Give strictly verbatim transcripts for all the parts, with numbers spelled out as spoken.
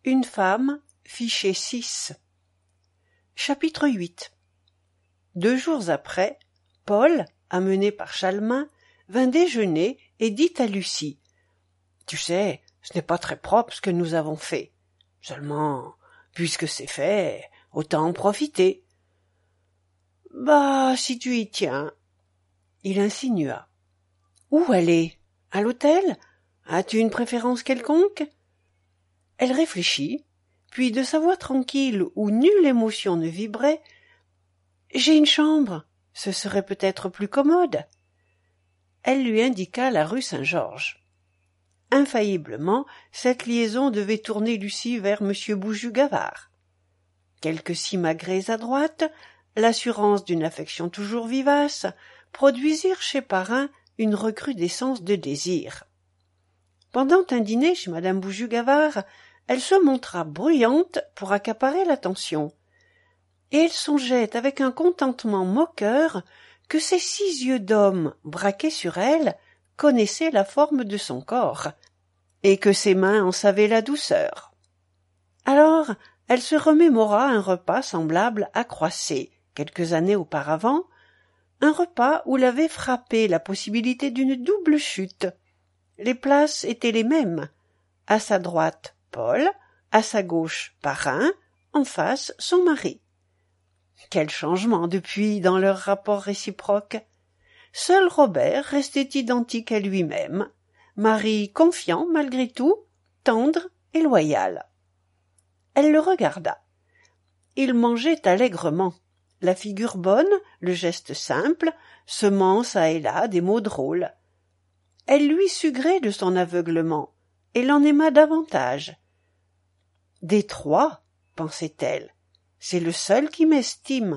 Une femme, fiché six. Chapitre huit. Deux jours après, Paul, amené par Chalmin, vint déjeuner et dit à Lucie: « Tu sais, ce n'est pas très propre ce que nous avons fait. Seulement, puisque c'est fait, autant en profiter. »« Bah, si tu y tiens. » Il insinua. « Où aller? À l'hôtel? As-tu une préférence quelconque ?» Elle réfléchit, puis de sa voix tranquille où nulle émotion ne vibrait: « J'ai une chambre, ce serait peut-être plus commode. » Elle lui indiqua la rue Saint-Georges. Infailliblement, cette liaison devait tourner Lucie vers M. Bouju-Gavard. Quelques simagrées à droite, l'assurance d'une affection toujours vivace, produisirent chez Parrain une recrudescence de désir. Pendant un dîner chez Madame Bouju-Gavard, elle se montra bruyante pour accaparer l'attention, et elle songeait avec un contentement moqueur que ces six yeux d'homme braqués sur elle connaissaient la forme de son corps, et que ses mains en savaient la douceur. Alors elle se remémora un repas semblable à Croissé, quelques années auparavant, un repas où l'avait frappé la possibilité d'une double chute. Les places étaient les mêmes. À sa droite, Paul, à sa gauche, Parrain, en face, son mari. Quel changement depuis dans leur rapport réciproque! Seul Robert restait identique à lui-même, mari confiant malgré tout, tendre et loyal. Elle le regarda. Il mangeait allègrement, la figure bonne, le geste simple, semant çà et là des mots drôles. Elle lui sut gré de son aveuglement, et l'en aima davantage. Des trois, pensait-elle, c'est le seul qui m'estime.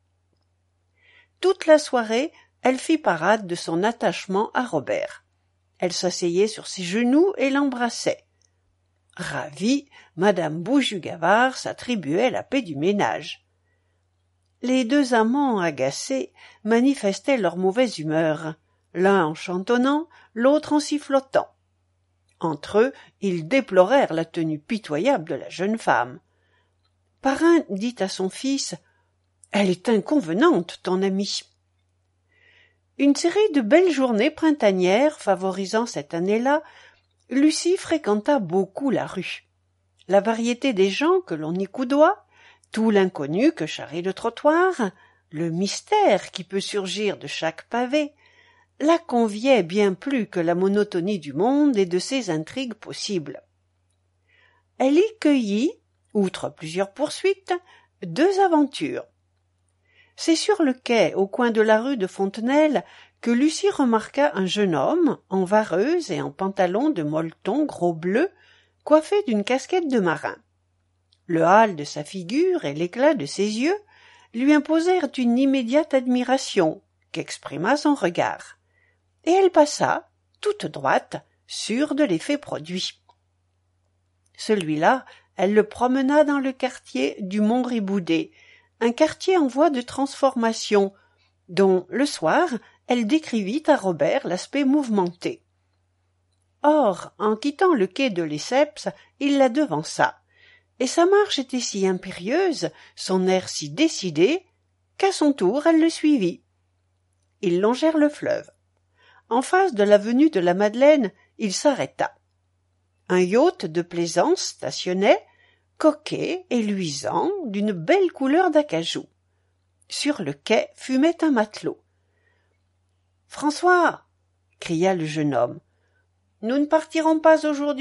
Toute la soirée, elle fit parade de son attachement à Robert. Elle s'asseyait sur ses genoux et l'embrassait. Ravie, Madame Bouju-Gavard s'attribuait la paix du ménage. Les deux amants agacés manifestaient leur mauvaise humeur, l'un en chantonnant, l'autre en sifflotant. Entre eux, ils déplorèrent la tenue pitoyable de la jeune femme. Parrain dit à son fils: « Elle est inconvenante, ton amie. » Une série de belles journées printanières favorisant cette année-là, Lucie fréquenta beaucoup la rue. La variété des gens que l'on y coudoie, tout l'inconnu que charrie le trottoir, le mystère qui peut surgir de chaque pavé, la conviait bien plus que la monotonie du monde et de ses intrigues possibles. Elle y cueillit, outre plusieurs poursuites, deux aventures. C'est sur le quai, au coin de la rue de Fontenelle, que Lucie remarqua un jeune homme, en vareuse et en pantalon de molleton gros bleu, coiffé d'une casquette de marin. Le hâle de sa figure et l'éclat de ses yeux lui imposèrent une immédiate admiration, qu'exprima son regard. Et elle passa, toute droite, sûre de l'effet produit. Celui-là, elle le promena dans le quartier du Mont-Riboudet, un quartier en voie de transformation, dont, le soir, elle décrivit à Robert l'aspect mouvementé. Or, en quittant le quai de Lesseps, il la devança, et sa marche était si impérieuse, son air si décidé, qu'à son tour elle le suivit. Ils longèrent le fleuve. En face de l'avenue de la Madeleine, il s'arrêta. Un yacht de plaisance stationnait, coquet et luisant, d'une belle couleur d'acajou. Sur le quai fumait un matelot. « François !» cria le jeune homme. « Nous ne partirons pas aujourd'hui. »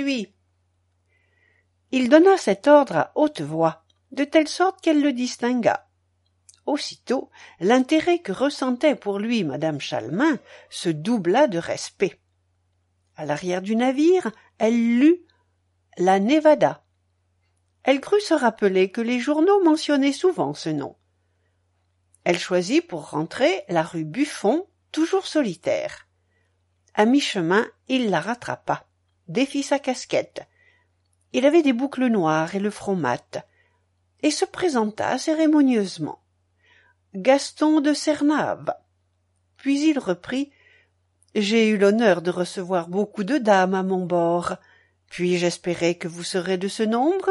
Il donna cet ordre à haute voix, de telle sorte qu'elle le distingua. Aussitôt, l'intérêt que ressentait pour lui madame Chalmin se doubla de respect. À l'arrière du navire, elle lut « La Nevada ». Elle crut se rappeler que les journaux mentionnaient souvent ce nom. Elle choisit pour rentrer la rue Buffon, toujours solitaire. À mi-chemin, il la rattrapa, défit sa casquette. Il avait des boucles noires et le front mat, et se présenta cérémonieusement. Gaston de Cernave. Puis il reprit: « J'ai eu l'honneur de recevoir beaucoup de dames à mon bord. Puis-je espérer que vous serez de ce nombre ?»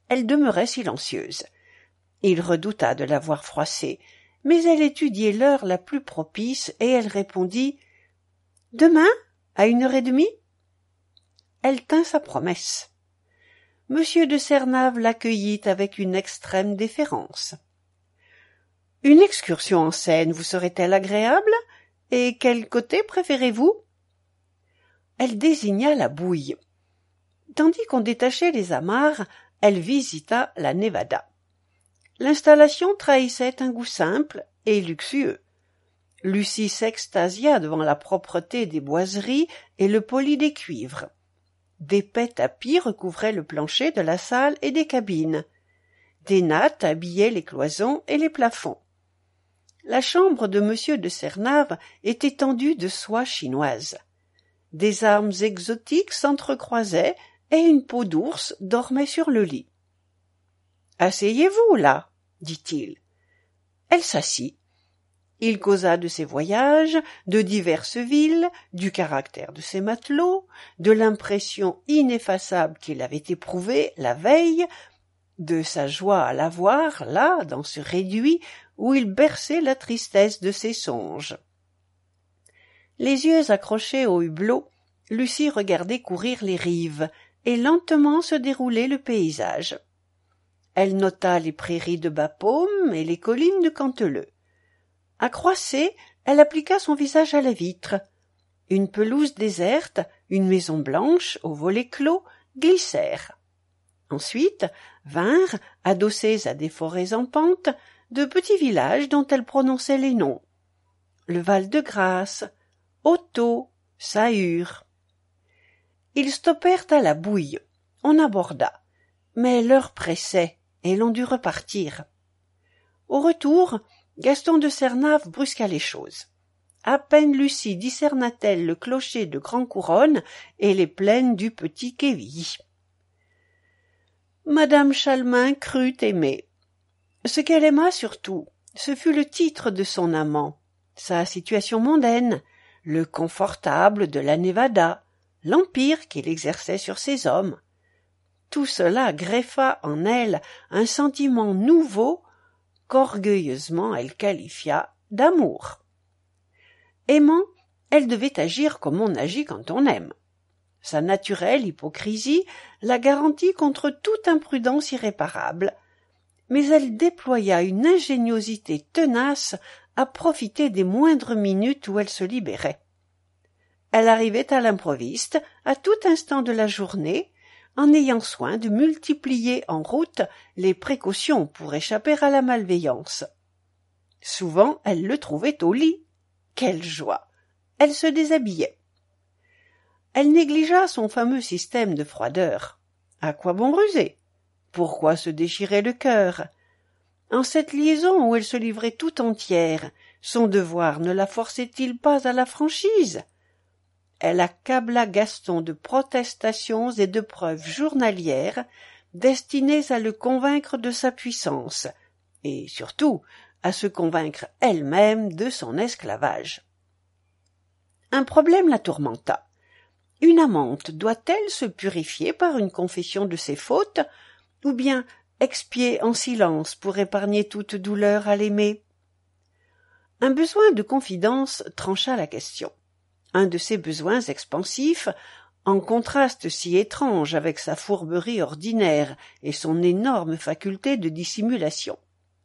elle demeurait silencieuse. Il redouta de la voir froissée, mais elle étudiait l'heure la plus propice et elle répondit « Demain, à une heure et demie ?» Elle tint sa promesse. Monsieur de Cernave l'accueillit avec une extrême déférence. « Une excursion en Seine vous serait-elle agréable? Et quel côté préférez-vous » Elle désigna la Bouille. Tandis qu'on détachait les amarres, elle visita la Nevada. L'installation trahissait un goût simple et luxueux. Lucie s'extasia devant la propreté des boiseries et le poli des cuivres. D'épais tapis recouvraient le plancher de la salle et des cabines. Des nattes habillaient les cloisons et les plafonds. La chambre de Monsieur de Cernave était tendue de soie chinoise. Des armes exotiques s'entrecroisaient et une peau d'ours dormait sur le lit. « Asseyez-vous, là, » dit-il. Elle s'assit. Il causa de ses voyages, de diverses villes, du caractère de ses matelots, de l'impression ineffaçable qu'il avait éprouvée la veille, de sa joie à la voir, là, dans ce réduit où il berçait la tristesse de ses songes. Les yeux accrochés au hublot, Lucie regardait courir les rives et lentement se dérouler le paysage. Elle nota les prairies de Bapaume et les collines de Canteleu. À Croissé, elle appliqua son visage à la vitre. Une pelouse déserte, une maison blanche, aux volets clos, glissèrent. Ensuite vinrent, adossés à des forêts en pente, de petits villages dont elle prononçait les noms. Le Val-de-Grâce, Hautot, Sahur. Ils stoppèrent à la Bouille. On aborda. Mais l'heure pressait, et l'on dut repartir. Au retour, Gaston de Cernave brusqua les choses. À peine Lucie discerna-t-elle le clocher de Grand-Couronne et les plaines du petit Quevilly. Madame Chalmin crut aimer. Ce qu'elle aima surtout, ce fut le titre de son amant, sa situation mondaine, le confortable de la Nevada, l'empire qu'il exerçait sur ses hommes. Tout cela greffa en elle un sentiment nouveau qu'orgueilleusement elle qualifia d'amour. Aimant, elle devait agir comme on agit quand on aime. Sa naturelle hypocrisie la garantit contre toute imprudence irréparable, mais elle déploya une ingéniosité tenace à profiter des moindres minutes où elle se libérait. Elle arrivait à l'improviste, à tout instant de la journée, en ayant soin de multiplier en route les précautions pour échapper à la malveillance. Souvent, elle le trouvait au lit. Quelle joie! Elle se déshabillait. Elle négligea son fameux système de froideur. À quoi bon ruser? Pourquoi se déchirer le cœur? En cette liaison où elle se livrait tout entière, son devoir ne la forçait-il pas à la franchise? Elle accabla Gaston de protestations et de preuves journalières destinées à le convaincre de sa puissance, et surtout à se convaincre elle-même de son esclavage. Un problème la tourmenta. Une amante doit-elle se purifier par une confession de ses fautes, ou bien expier en silence pour épargner toute douleur à l'aimer? Un besoin de confidence trancha la question. Un de ces besoins expansifs, en contraste si étrange avec sa fourberie ordinaire et son énorme faculté de dissimulation.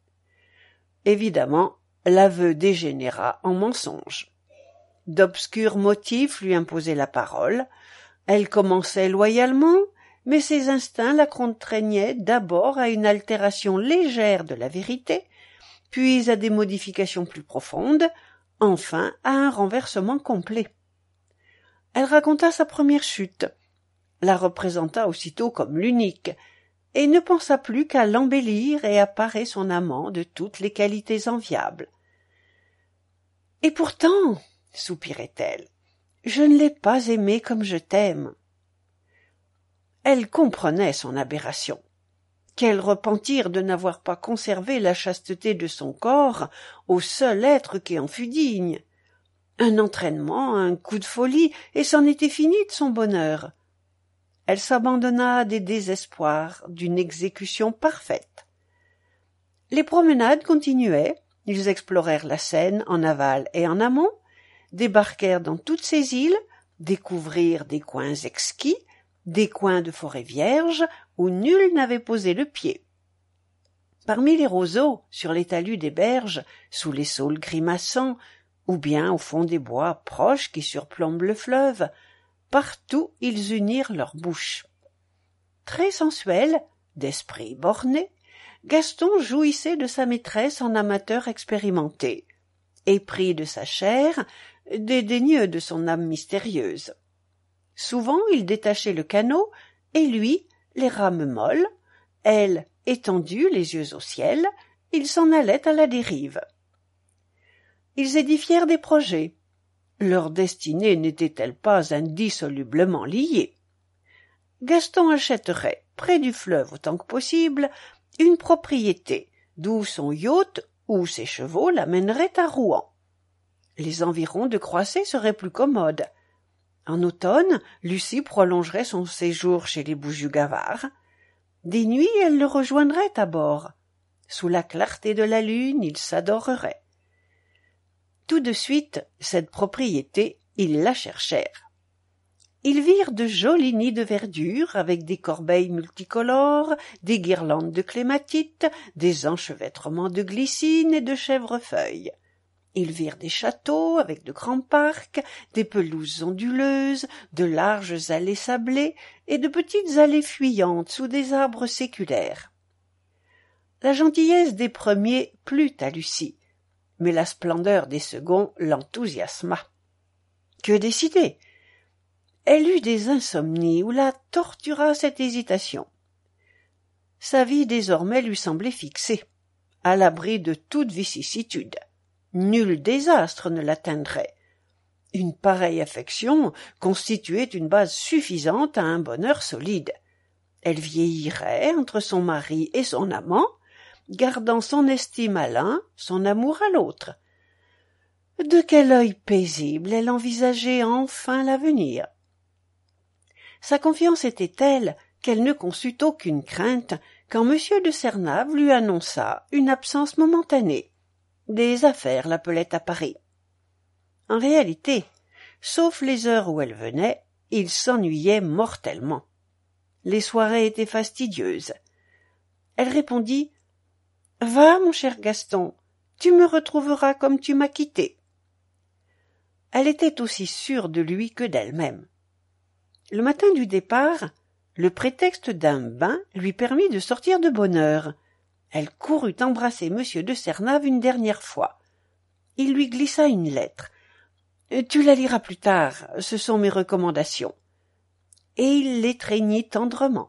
Évidemment, l'aveu dégénéra en mensonge. D'obscurs motifs lui imposaient la parole. Elle commençait loyalement, mais ses instincts la contraignaient d'abord à une altération légère de la vérité, puis à des modifications plus profondes, enfin à un renversement complet. Elle raconta sa première chute, la représenta aussitôt comme l'unique, et ne pensa plus qu'à l'embellir et à parer son amant de toutes les qualités enviables. « Et pourtant, soupirait-elle, je ne l'ai pas aimé comme je t'aime. » Elle comprenait son aberration. Quel repentir de n'avoir pas conservé la chasteté de son corps au seul être qui en fût digne. Un entraînement, un coup de folie, et c'en était fini de son bonheur. elle s'abandonna à des désespoirs d'une exécution parfaite. Les promenades continuaient, ils explorèrent la Seine en aval et en amont, débarquèrent dans toutes ces îles, découvrirent des coins exquis, des coins de forêts vierges où nul n'avait posé le pied. Parmi les roseaux, sur les talus des berges, sous les saules grimaçants, ou bien au fond des bois proches qui surplombent le fleuve, partout ils unirent leurs bouches. Très sensuel, d'esprit borné, Gaston jouissait de sa maîtresse en amateur expérimenté, épris de sa chair, dédaigneux de son âme mystérieuse. Souvent il détachait le canot, et lui, les rames molles, elle, étendue, les yeux au ciel, il s'en allait à la dérive. Ils édifièrent des projets. Leur destinée n'était-elle pas indissolublement liée? Gaston achèterait, près du fleuve autant que possible, une propriété, d'où son yacht ou ses chevaux l'amèneraient à Rouen. Les environs de Croisset seraient plus commodes. En automne, Lucie prolongerait son séjour chez les Bougioux-Gavard. Des nuits, elle le rejoindrait à bord. Sous la clarté de la lune, ils s'adoreraient. Tout de suite, cette propriété, ils la cherchèrent. Ils virent de jolis nids de verdure avec des corbeilles multicolores, des guirlandes de clématites, des enchevêtrements de glycines et de chèvrefeuilles. Ils virent des châteaux avec de grands parcs, des pelouses onduleuses, de larges allées sablées et de petites allées fuyantes sous des arbres séculaires. La gentillesse des premiers plut à Lucie, mais la splendeur des seconds l'enthousiasma. Que décider? Elle eut des insomnies où la tortura cette hésitation. Sa vie désormais lui semblait fixée, à l'abri de toute vicissitude. Nul désastre ne l'atteindrait. Une pareille affection constituait une base suffisante à un bonheur solide. Elle vieillirait entre son mari et son amant, gardant son estime à l'un, son amour à l'autre. De quel œil paisible elle envisageait enfin l'avenir. Sa confiance était telle qu'elle ne conçut aucune crainte quand M. de Cernave lui annonça une absence momentanée. Des affaires l'appelaient à Paris. En réalité, sauf les heures où elle venait, il s'ennuyait mortellement. Les soirées étaient fastidieuses. Elle répondit « Va, mon cher Gaston, tu me retrouveras comme tu m'as quitté. » Elle était aussi sûre de lui que d'elle-même. Le matin du départ, le prétexte d'un bain lui permit de sortir de bonne heure. Elle courut embrasser M. de Cernave une dernière fois. Il lui glissa une lettre. « Tu la liras plus tard, ce sont mes recommandations. » Et il l'étreignit tendrement.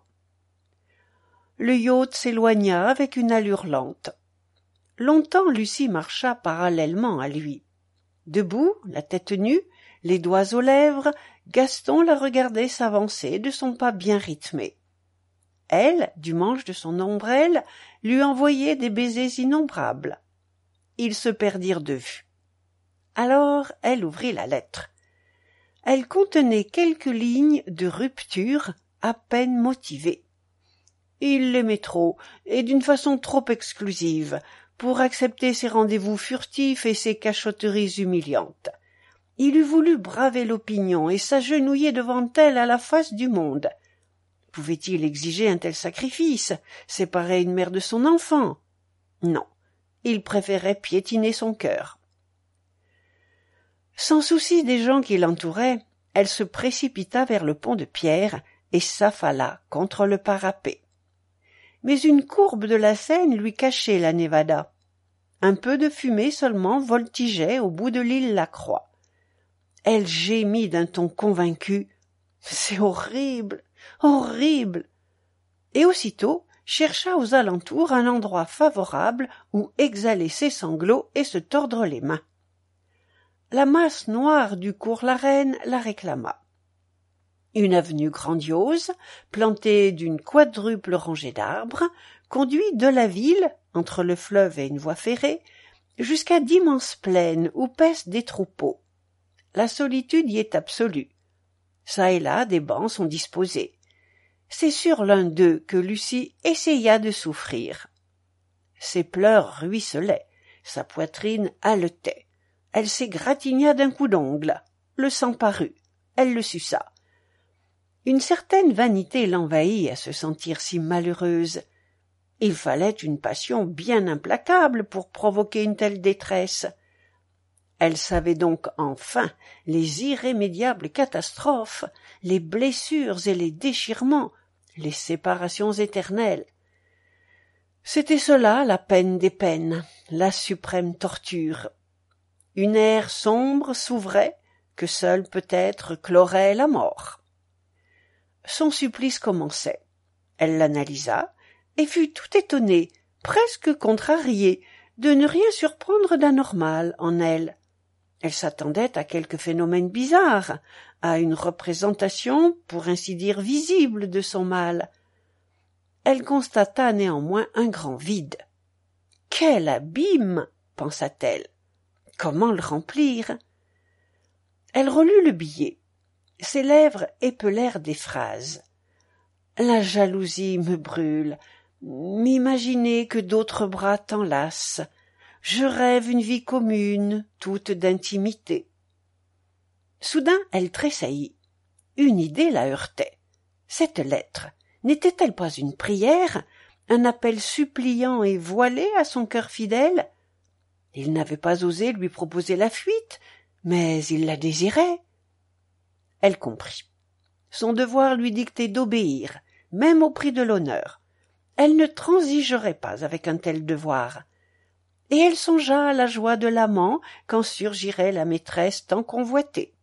Le yacht s'éloigna avec une allure lente. Longtemps Lucie marcha parallèlement à lui. Debout, la tête nue, les doigts aux lèvres, Gaston la regardait s'avancer de son pas bien rythmé. Elle, du manche de son ombrelle, lui envoyait des baisers innombrables. Ils se perdirent de vue. Alors elle ouvrit la lettre. Elle contenait quelques lignes de rupture à peine motivées. Il l'aimait trop, et d'une façon trop exclusive, pour accepter ses rendez-vous furtifs et ses cachotteries humiliantes. Il eût voulu braver l'opinion et s'agenouiller devant elle à la face du monde. Pouvait-il exiger un tel sacrifice, séparer une mère de son enfant? Non, il préférait piétiner son cœur. Sans souci des gens qui l'entouraient, elle se précipita vers le pont de pierre et s'affala contre le parapet. Mais une courbe de la Seine lui cachait la Nevada. Un peu de fumée seulement voltigeait au bout de l'île Lacroix. Elle gémit d'un ton convaincu. « C'est horrible, horrible !» Et aussitôt chercha aux alentours un endroit favorable où exhaler ses sanglots et se tordre les mains. La masse noire du cours la Reine la réclama. Une avenue grandiose, plantée d'une quadruple rangée d'arbres, conduit de la ville, entre le fleuve et une voie ferrée, jusqu'à d'immenses plaines où paissent des troupeaux. La solitude y est absolue. Çà et là, des bancs sont disposés. c'est sur l'un d'eux que Lucie essaya de souffrir. Ses pleurs ruisselaient, sa poitrine haletait. Elle s'égratigna d'un coup d'ongle. Le sang parut. Elle le suça. Une certaine vanité l'envahit à se sentir si malheureuse. Il fallait une passion bien implacable pour provoquer une telle détresse. Elle savait donc enfin les irrémédiables catastrophes, les blessures et les déchirements, les séparations éternelles. C'était cela la peine des peines, la suprême torture. Une ère sombre s'ouvrait, que seule peut-être clorait la mort. Son supplice commençait. Elle l'analysa et fut tout étonnée, presque contrariée, de ne rien surprendre d'anormal en elle. Elle s'attendait à quelque phénomène bizarre, à une représentation, pour ainsi dire, visible de son mal. Elle constata néanmoins un grand vide. Quel abîme, pensa-t-elle. Comment le remplir? Elle relut le billet. Ses lèvres épelèrent des phrases. La jalousie me brûle. M'imaginer que d'autres bras t'enlacent. Je rêve une vie commune, toute d'intimité. Soudain, elle tressaillit. Une idée la heurtait. Cette lettre, n'était-elle pas une prière, un appel suppliant et voilé à son cœur fidèle? Il n'avait pas osé lui proposer la fuite, mais il la désirait. Elle comprit. Son devoir lui dictait d'obéir, même au prix de l'honneur. Elle ne transigerait pas avec un tel devoir. Et elle songea à la joie de l'amant quand surgirait la maîtresse tant convoitée.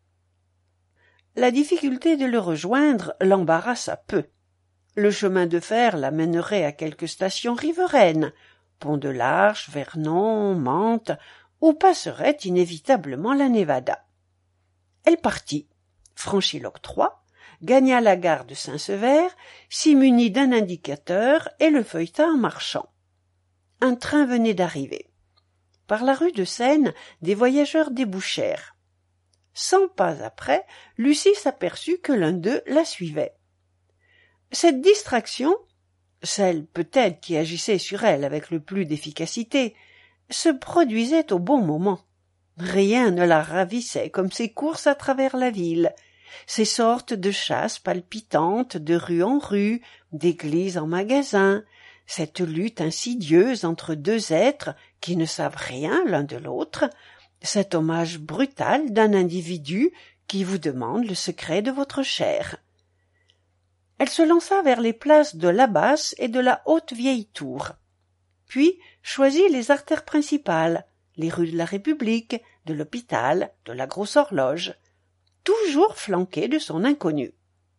La difficulté de le rejoindre l'embarrassa peu. Le chemin de fer la mènerait à quelque station riveraine, Pont de l'Arche, Vernon, Mantes, où passerait inévitablement la Nevada. Elle partit, franchit l'octroi, gagna la gare de Saint-Sever, s'y munit d'un indicateur et le feuilleta en marchant. Un train venait d'arriver. Par la rue de Seine, des voyageurs débouchèrent. Cent pas après, Lucie s'aperçut que l'un d'eux la suivait. Cette distraction, celle peut-être qui agissait sur elle avec le plus d'efficacité, se produisait au bon moment. Rien ne la ravissait comme ces courses à travers la ville, ces sortes de chasses palpitantes de rue en rue, d'église en magasin, cette lutte insidieuse entre deux êtres qui ne savent rien l'un de l'autre, cet hommage brutal d'un individu qui vous demande le secret de votre chair. Elle se lança vers les places de la Basse et de la Haute Vieille Tour, puis choisit les artères principales, les rues de la République, de l'Hôpital, de la Grosse Horloge, toujours flanquée de son inconnu.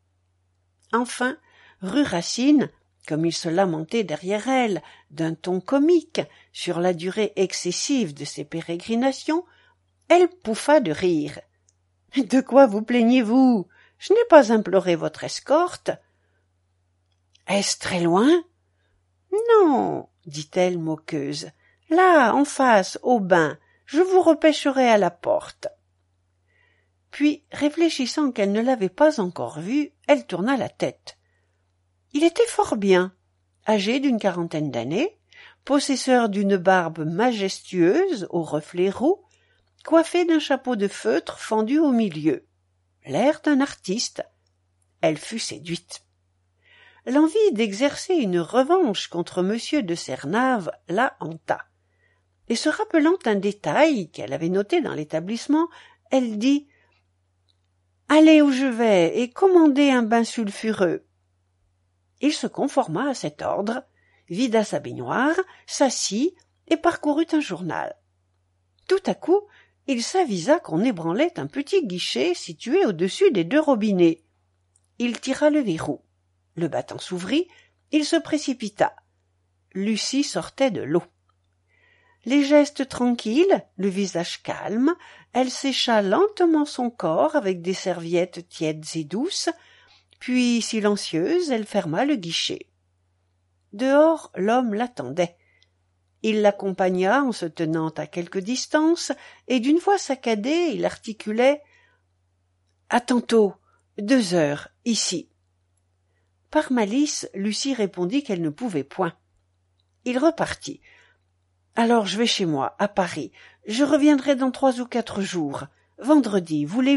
Enfin, rue Racine, comme il se lamentait derrière elle, d'un ton comique, sur la durée excessive de ses pérégrinations, elle pouffa de rire. « De quoi vous plaignez-vous? Je n'ai pas imploré votre escorte. »« Est-ce très loin? »« Non, dit-elle moqueuse. Là, en face, au bain, je vous repêcherai à la porte. » Puis, réfléchissant qu'elle ne l'avait pas encore vu, elle tourna la tête. Il était fort bien, âgé d'une quarantaine d'années, possesseur d'une barbe majestueuse aux reflets roux, coiffé d'un chapeau de feutre fendu au milieu. L'air d'un artiste. Elle fut séduite. L'envie d'exercer une revanche contre M. de Cernave la hanta. Et se rappelant un détail qu'elle avait noté dans l'établissement, elle dit « Allez où je vais et commandez un bain sulfureux. » Il se conforma à cet ordre, vida sa baignoire, s'assit et parcourut un journal. Tout à coup, il s'avisa qu'on ébranlait un petit guichet situé au-dessus des deux robinets. Il tira le verrou. Le battant s'ouvrit, il se précipita. Lucie sortait de l'eau. Les gestes tranquilles, le visage calme, elle sécha lentement son corps avec des serviettes tièdes et douces, puis, silencieuse, elle ferma le guichet. Dehors, l'homme l'attendait. Il l'accompagna en se tenant à quelque distance, et d'une voix saccadée, il articulait « À tantôt, deux heures, ici. » Par malice, Lucie répondit qu'elle ne pouvait point. Il repartit. « Alors je vais chez moi, à Paris. Je reviendrai dans trois ou quatre jours. Vendredi, voulez-vous »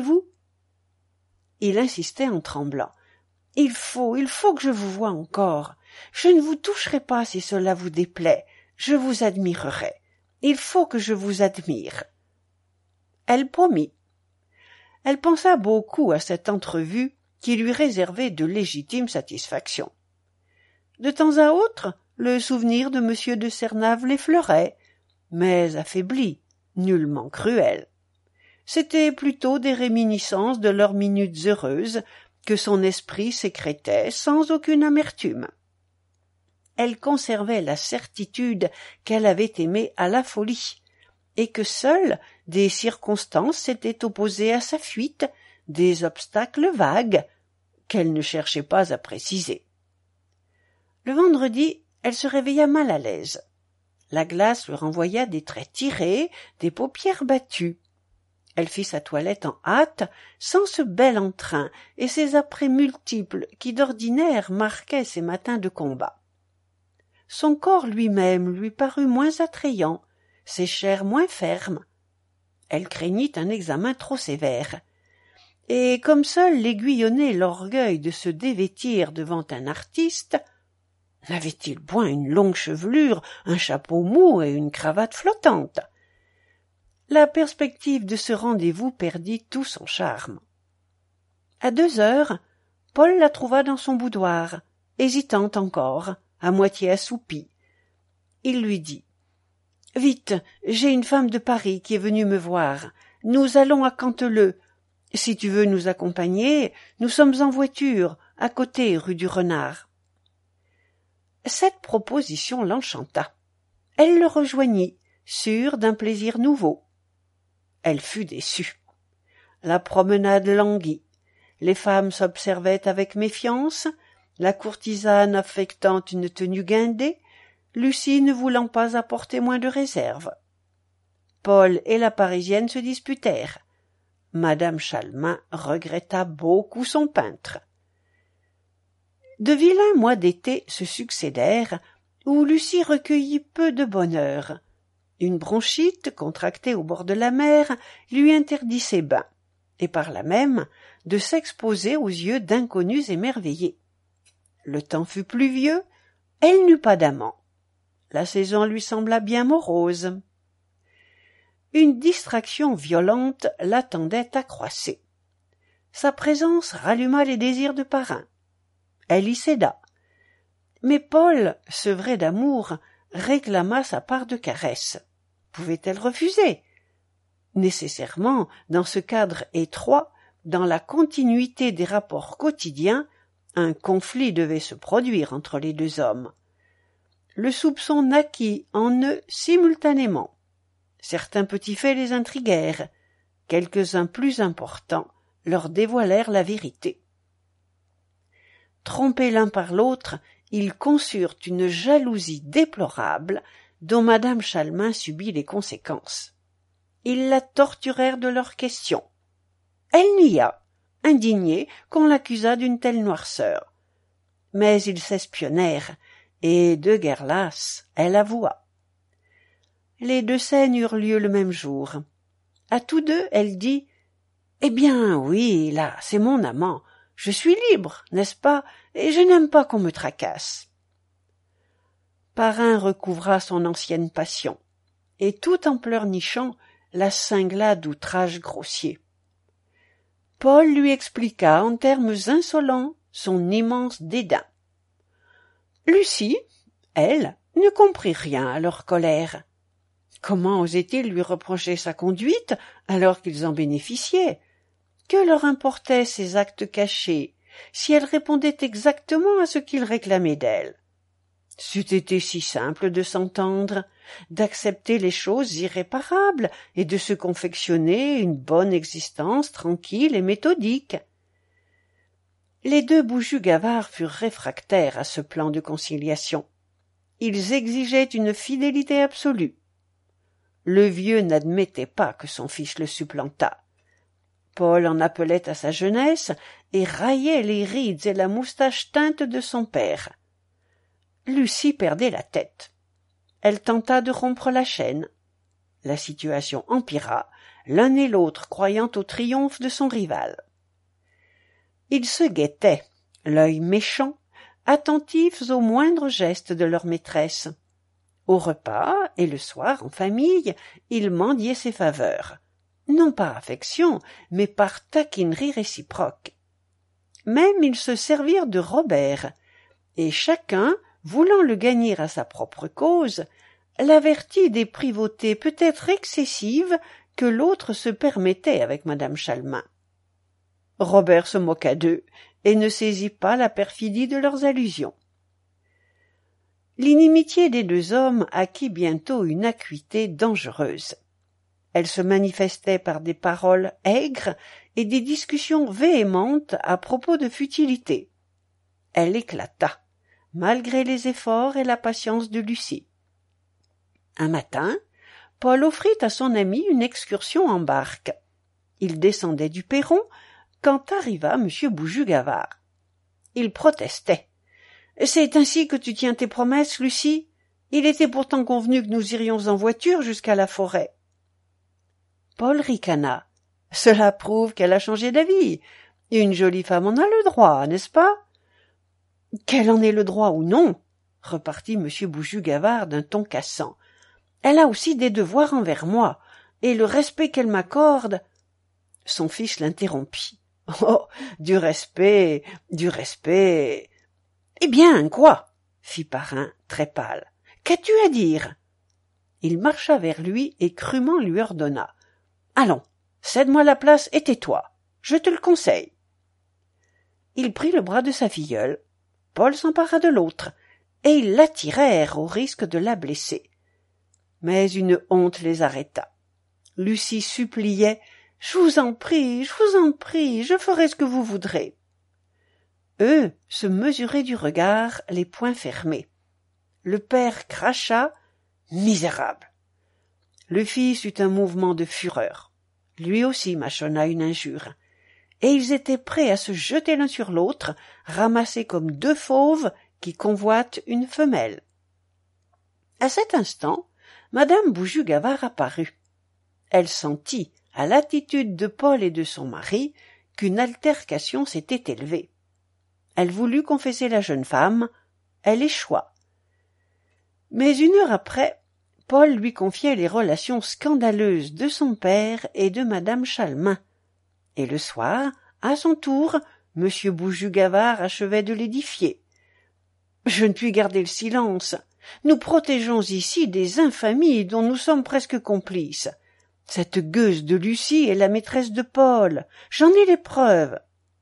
Il insistait en tremblant. « Il faut, il faut que je vous voie encore. Je ne vous toucherai pas si cela vous déplaît. Je vous admirerai. Il faut que je vous admire. » Elle promit. Elle pensa beaucoup à cette entrevue qui lui réservait de légitimes satisfactions. De temps à autre, le souvenir de M. de Cernave l'effleurait, mais affaibli, nullement cruel. C'étaient plutôt des réminiscences de leurs minutes heureuses que son esprit sécrétait sans aucune amertume. Elle conservait la certitude qu'elle avait aimé à la folie, et que seules des circonstances s'étaient opposées à sa fuite, des obstacles vagues, qu'elle ne cherchait pas à préciser. Le vendredi, elle se réveilla mal à l'aise. La glace lui renvoya des traits tirés, des paupières battues. Elle fit sa toilette en hâte, sans ce bel entrain et ces apprêts multiples qui d'ordinaire marquaient ses matins de combat. Son corps lui-même lui parut moins attrayant, ses chairs moins fermes. Elle craignit un examen trop sévère. Et comme seul l'aiguillonnait l'orgueil de se dévêtir devant un artiste, n'avait-il point une longue chevelure, un chapeau mou et une cravate flottante? La perspective de ce rendez-vous perdit tout son charme. À deux heures, Paul la trouva dans son boudoir, hésitante encore, à moitié assoupie. Il lui dit « Vite, j'ai une femme de Paris qui est venue me voir. Nous allons à Canteleu. Si tu veux nous accompagner, nous sommes en voiture, à côté, rue du Renard. » Cette proposition l'enchanta. Elle le rejoignit, sûre d'un plaisir nouveau. Elle fut déçue. La promenade languit. Les femmes s'observaient avec méfiance, la courtisane affectant une tenue guindée, Lucie ne voulant pas apporter moins de réserve. Paul et la Parisienne se disputèrent. Madame Chalmin regretta beaucoup son peintre. De vilains mois d'été se succédèrent, où Lucie recueillit peu de bonheur. Une bronchite, contractée au bord de la mer, lui interdit ses bains, et par là même de s'exposer aux yeux d'inconnus émerveillés. Le temps fut pluvieux, elle n'eut pas d'amant. La saison lui sembla bien morose. Une distraction violente l'attendait à Croissé. Sa présence ralluma les désirs de Parrain. Elle y céda. Mais Paul, sevré d'amour, réclama sa part de caresses. Pouvait-elle refuser? Nécessairement, dans ce cadre étroit, dans la continuité des rapports quotidiens, un conflit devait se produire entre les deux hommes. Le soupçon naquit en eux simultanément. Certains petits faits les intriguèrent, quelques-uns plus importants leur dévoilèrent la vérité. Trompés l'un par l'autre, ils conçurent une jalousie déplorable dont madame Chalmin subit les conséquences. Ils la torturèrent de leurs questions. Elle nia, indignée qu'on l'accusât d'une telle noirceur. Mais ils s'espionnèrent, et de guerre lasse, elle avoua. Les deux scènes eurent lieu le même jour. À tous deux, elle dit « Eh bien, oui, là, c'est mon amant. Je suis libre, n'est-ce pas, et je n'aime pas qu'on me tracasse. » Parrain recouvra son ancienne passion, et tout en pleurnichant, la cingla d'outrages grossiers. Paul lui expliqua en termes insolents son immense dédain. Lucie, elle, ne comprit rien à leur colère. Comment osait-il lui reprocher sa conduite alors qu'ils en bénéficiaient? Que leur importaient ces actes cachés, si elle répondait exactement à ce qu'ils réclamaient d'elle? C'eût été si simple de s'entendre, d'accepter les choses irréparables et de se confectionner une bonne existence tranquille et méthodique. Les deux Boujugavards furent réfractaires à ce plan de conciliation. Ils exigeaient une fidélité absolue. Le vieux n'admettait pas que son fils le supplantât. Paul en appelait à sa jeunesse et raillait les rides et la moustache teinte de son père. Lucie perdait la tête. Elle tenta de rompre la chaîne. La situation empira, l'un et l'autre croyant au triomphe de son rival. Ils se guettaient, l'œil méchant, attentifs aux moindres gestes de leur maîtresse. Au repas et le soir, en famille, ils mendiaient ses faveurs, non par affection, mais par taquinerie réciproque. Même ils se servirent de Robert, et chacun, voulant le gagner à sa propre cause, l'avertit des privautés peut-être excessives que l'autre se permettait avec madame Chalmin. Robert se moqua d'eux et ne saisit pas la perfidie de leurs allusions. L'inimitié des deux hommes acquit bientôt une acuité dangereuse. Elle se manifestait par des paroles aigres et des discussions véhémentes à propos de futilités. Elle éclata, malgré les efforts et la patience de Lucie. Un matin, Paul offrit à son ami une excursion en barque. Il descendait du perron quand arriva M. Boujou-Gavard. Il protestait. « C'est ainsi que tu tiens tes promesses, Lucie? Il était pourtant convenu que nous irions en voiture jusqu'à la forêt. » Paul ricana. « Cela prouve qu'elle a changé d'avis. Une jolie femme en a le droit, n'est-ce pas? »« Qu'elle en ait le droit ou non, » repartit M. Boujou-Gavard d'un ton cassant. « Elle a aussi des devoirs envers moi, et le respect qu'elle m'accorde... » Son fils l'interrompit. « Oh, du respect, du respect... » « Eh bien, quoi ?» fit Parrain, très pâle. « Qu'as-tu à dire ?» Il marcha vers lui et crûment lui ordonna. « Allons, cède-moi la place et tais-toi. Je te le conseille. » Il prit le bras de sa filleule. Paul s'empara de l'autre, et ils l'attirèrent au risque de la blesser. Mais une honte les arrêta. Lucie suppliait. « Je vous en prie, je vous en prie, je ferai ce que vous voudrez. » Eux se mesuraient du regard, les poings fermés. Le père cracha « Misérable !» Le fils eut un mouvement de fureur. Lui aussi mâchonna une injure. Et ils étaient prêts à se jeter l'un sur l'autre, ramassés comme deux fauves qui convoitent une femelle. À cet instant, madame Boujou-Gavard apparut. Elle sentit, à l'attitude de Paul et de son mari, qu'une altercation s'était élevée. Elle voulut confesser la jeune femme, elle échoua. Mais une heure après, Paul lui confiait les relations scandaleuses de son père et de madame Chalmin. Et le soir, à son tour, M. Boujou-Gavard achevait de l'édifier. « Je ne puis garder le silence. Nous protégeons ici des infamies dont nous sommes presque complices. Cette gueuse de Lucie est la maîtresse de Paul. J'en ai les preuves. »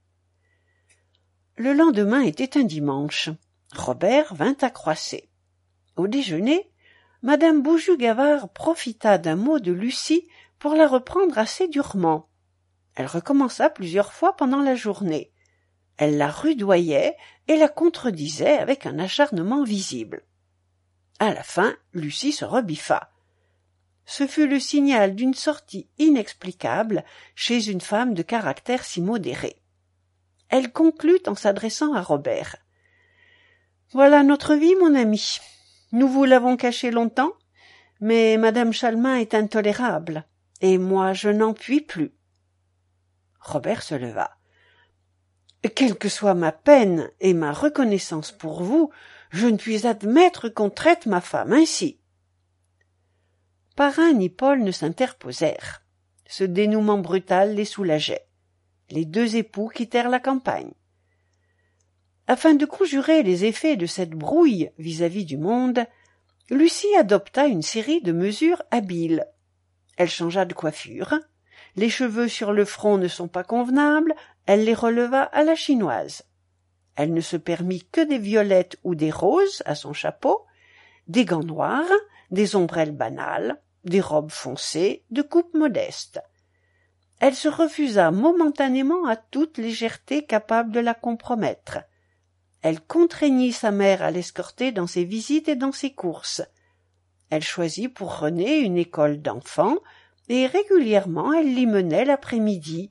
Le lendemain était un dimanche. Robert vint à Croissé. Au déjeuner, madame Boujou-Gavard profita d'un mot de Lucie pour la reprendre assez durement. Elle recommença plusieurs fois pendant la journée. Elle la rudoyait et la contredisait avec un acharnement visible. À la fin, Lucie se rebiffa. Ce fut le signal d'une sortie inexplicable chez une femme de caractère si modéré. Elle conclut en s'adressant à Robert. « Voilà notre vie, mon ami. Nous vous l'avons cachée longtemps, mais madame Chalmin est intolérable, et moi je n'en puis plus. » Robert se leva. « Quelle que soit ma peine et ma reconnaissance pour vous, je ne puis admettre qu'on traite ma femme ainsi. » Parrain ni Paul ne s'interposèrent. Ce dénouement brutal les soulageait. Les deux époux quittèrent la campagne. Afin de conjurer les effets de cette brouille vis-à-vis du monde, Lucie adopta une série de mesures habiles. Elle changea de coiffure. Les cheveux sur le front ne sont pas convenables, elle les releva à la chinoise. Elle ne se permit que des violettes ou des roses à son chapeau, des gants noirs, des ombrelles banales, des robes foncées, de coupe modeste. Elle se refusa momentanément à toute légèreté capable de la compromettre. Elle contraignit sa mère à l'escorter dans ses visites et dans ses courses. Elle choisit pour René une école d'enfants, et régulièrement elle l'y menait l'après-midi,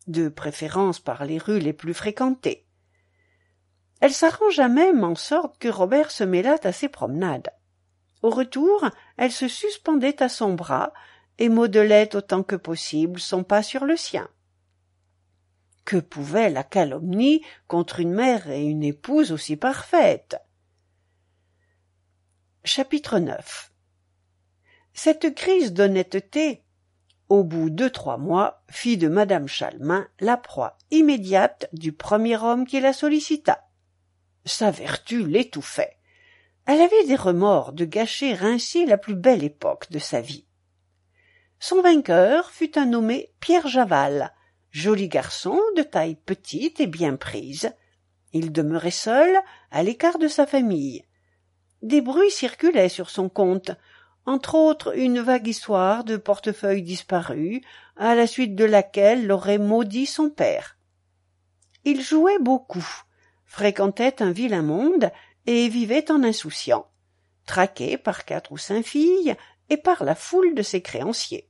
de préférence par les rues les plus fréquentées. Elle s'arrangea même en sorte que Robert se mêlât à ses promenades. Au retour, elle se suspendait à son bras et modelait autant que possible son pas sur le sien. Que pouvait la calomnie contre une mère et une épouse aussi parfaites? Chapitre neuf. Cette crise d'honnêteté, au bout de trois mois, fit de madame Chalmin la proie immédiate du premier homme qui la sollicita. Sa vertu l'étouffait. Elle avait des remords de gâcher ainsi la plus belle époque de sa vie. Son vainqueur fut un nommé Pierre Javal, joli garçon de taille petite et bien prise. Il demeurait seul, à l'écart de sa famille. Des bruits circulaient sur son compte, entre autres une vague histoire de portefeuille disparu, à la suite de laquelle l'aurait maudit son père. Il jouait beaucoup, fréquentait un vilain monde et vivait en insouciant, traqué par quatre ou cinq filles et par la foule de ses créanciers.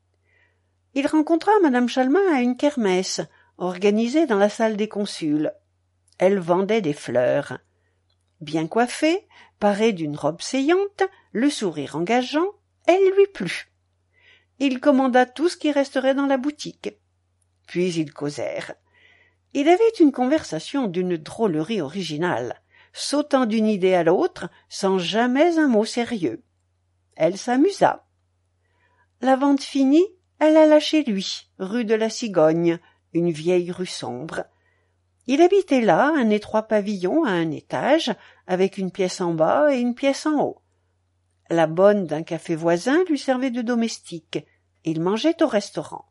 Il rencontra madame Chalmin à une kermesse, organisée dans la salle des consuls. Elle vendait des fleurs. Bien coiffée, parée d'une robe saillante, le sourire engageant, elle lui plut. Il commanda tout ce qui resterait dans la boutique. Puis ils causèrent. Il avait une conversation d'une drôlerie originale, sautant d'une idée à l'autre, sans jamais un mot sérieux. Elle s'amusa. La vente finie, elle alla chez lui, rue de la Cigogne, une vieille rue sombre. Il habitait là un étroit pavillon à un étage, avec une pièce en bas et une pièce en haut. La bonne d'un café voisin lui servait de domestique. Il mangeait au restaurant.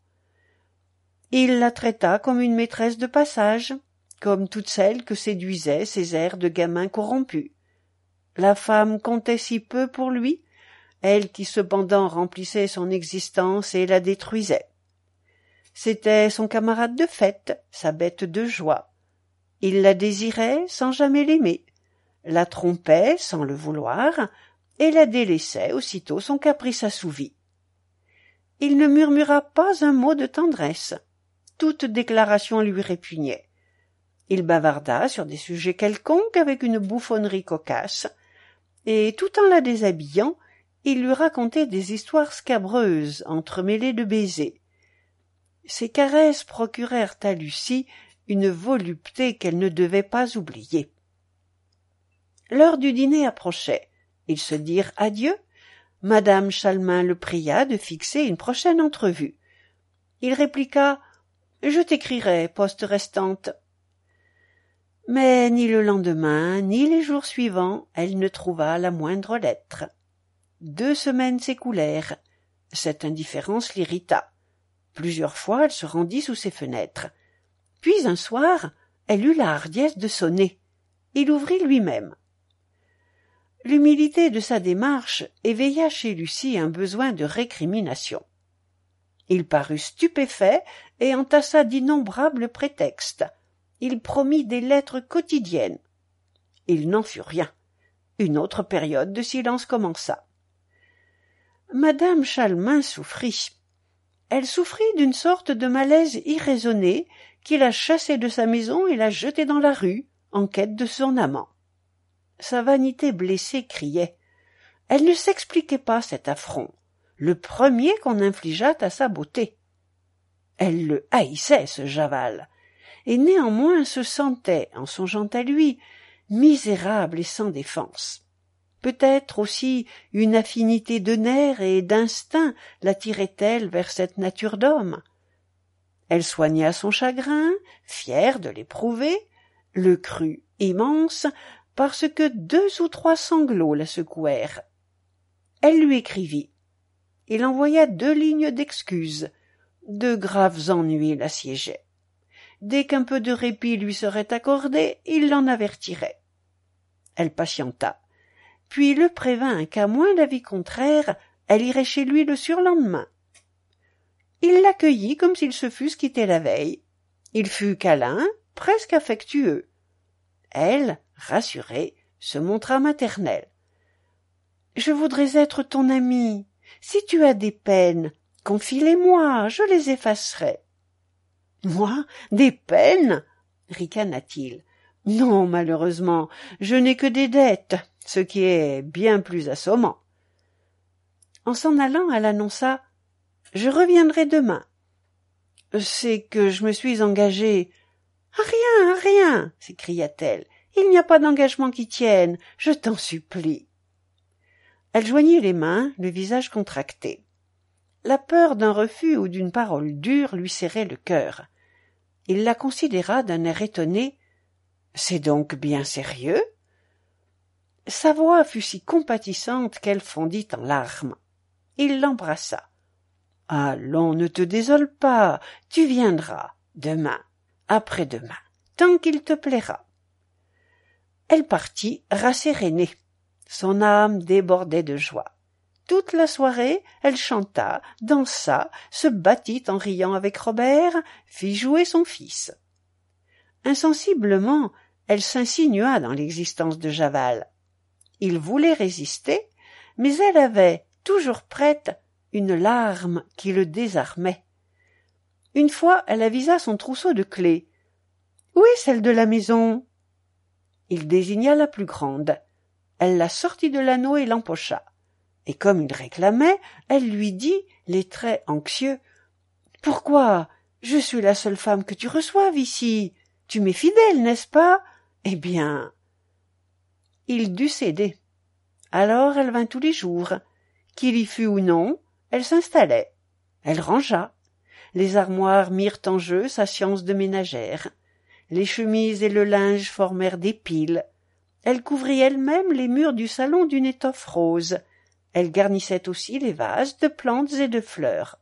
Il la traita comme une maîtresse de passage, comme toutes celles que séduisaient ses airs de gamin corrompu. La femme comptait si peu pour lui, elle qui cependant remplissait son existence et la détruisait. C'était son camarade de fête, sa bête de joie. Il la désirait sans jamais l'aimer, la trompait sans le vouloir, et la délaissait aussitôt son caprice assouvi. Il ne murmura pas un mot de tendresse. Toute déclaration lui répugnait. Il bavarda sur des sujets quelconques avec une bouffonnerie cocasse, et tout en la déshabillant, il lui racontait des histoires scabreuses entremêlées de baisers. Ces caresses procurèrent à Lucie une volupté qu'elle ne devait pas oublier. L'heure du dîner approchait. Ils se dirent adieu. Madame Chalmin le pria de fixer une prochaine entrevue. Il répliqua « Je t'écrirai, poste restante ». Mais ni le lendemain, ni les jours suivants, elle ne trouva la moindre lettre. Deux semaines s'écoulèrent. Cette indifférence l'irrita. Plusieurs fois, elle se rendit sous ses fenêtres. Puis un soir, elle eut la hardiesse de sonner. Il ouvrit lui-même. L'humilité de sa démarche éveilla chez Lucie un besoin de récrimination. Il parut stupéfait et entassa d'innombrables prétextes. Il promit des lettres quotidiennes. Il n'en fut rien. Une autre période de silence commença. Madame Chalmin souffrit. Elle souffrit d'une sorte de malaise irraisonné qui la chassait de sa maison et la jetait dans la rue, en quête de son amant. Sa vanité blessée criait. Elle ne s'expliquait pas cet affront, le premier qu'on infligeât à sa beauté. Elle le haïssait, ce Javal, et néanmoins se sentait, en songeant à lui, misérable et sans défense. Peut-être aussi une affinité de nerfs et d'instinct l'attirait-elle vers cette nature d'homme. Elle soigna son chagrin, fière de l'éprouver, le crut immense, parce que deux ou trois sanglots la secouèrent. Elle lui écrivit. Il envoya deux lignes d'excuses. De graves ennuis l'assiégeaient. Dès qu'un peu de répit lui serait accordé, il l'en avertirait. Elle patienta, puis le prévint qu'à moins d'avis contraire, elle irait chez lui le surlendemain. Il l'accueillit comme s'ils se fussent quittés la veille. Il fut câlin, presque affectueux. Elle, rassurée, se montra maternelle. « Je voudrais être ton amie. Si tu as des peines, confie-les-moi, je les effacerai. » Moi, des peines? Ricana-t-il. Non, malheureusement, je n'ai que des dettes, ce qui est bien plus assommant. En s'en allant, elle annonça « Je reviendrai demain. »« C'est que je me suis engagée. »« Rien, rien !» s'écria-t-elle. « Il n'y a pas d'engagement qui tienne, je t'en supplie. » Elle joignit les mains, le visage contracté. La peur d'un refus ou d'une parole dure lui serrait le cœur. Il la considéra d'un air étonné. « C'est donc bien sérieux ?» Sa voix fut si compatissante qu'elle fondit en larmes. Il l'embrassa. « Allons, ne te désole pas, tu viendras, demain, après-demain, tant qu'il te plaira. » Elle partit rassérénée. Son âme débordait de joie. Toute la soirée, elle chanta, dansa, se battit en riant avec Robert, fit jouer son fils. Insensiblement, elle s'insinua dans l'existence de Javal. Il voulait résister, mais elle avait, toujours prête, une larme qui le désarmait. Une fois, elle avisa son trousseau de clés. « Où est celle de la maison ?» Il désigna la plus grande. Elle la sortit de l'anneau et l'empocha. Et comme il réclamait, elle lui dit, les traits anxieux, « Pourquoi? Je suis la seule femme que tu reçoives ici. Tu m'es fidèle, n'est-ce pas? Eh bien... » Il dut céder. Alors elle vint tous les jours. Qu'il y fût ou non, elle s'installait. Elle rangea. Les armoires mirent en jeu sa science de ménagère. Les chemises et le linge formèrent des piles. Elle couvrit elle-même les murs du salon d'une étoffe rose. Elle garnissait aussi les vases de plantes et de fleurs.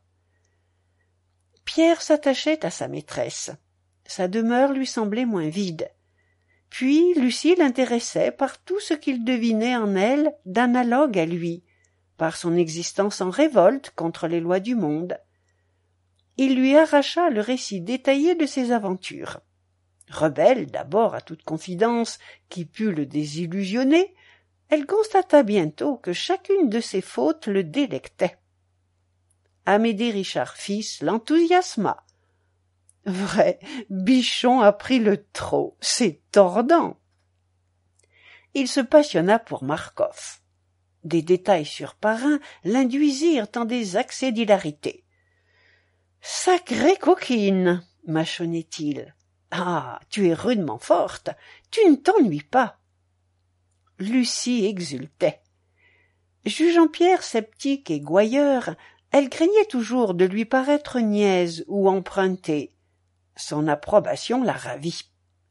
Pierre s'attachait à sa maîtresse. Sa demeure lui semblait moins vide. Puis Lucie l'intéressait par tout ce qu'il devinait en elle d'analogue à lui, par son existence en révolte contre les lois du monde. Il lui arracha le récit détaillé de ses aventures. Rebelle d'abord à toute confidence qui pût le désillusionner, elle constata bientôt que chacune de ses fautes le délectait. Amédée Richard fils l'enthousiasma. Vrai, Bichon a pris le trot, c'est tordant. Il se passionna pour Marcof. Des détails sur Parrain l'induisirent en des accès d'hilarité. « Sacrée coquine !» mâchonnait-il. « Ah, tu es rudement forte, tu ne t'ennuies pas. » Lucie exultait. Jugeant Pierre sceptique et gouailleur, elle craignait toujours de lui paraître niaise ou empruntée. Son approbation la ravit.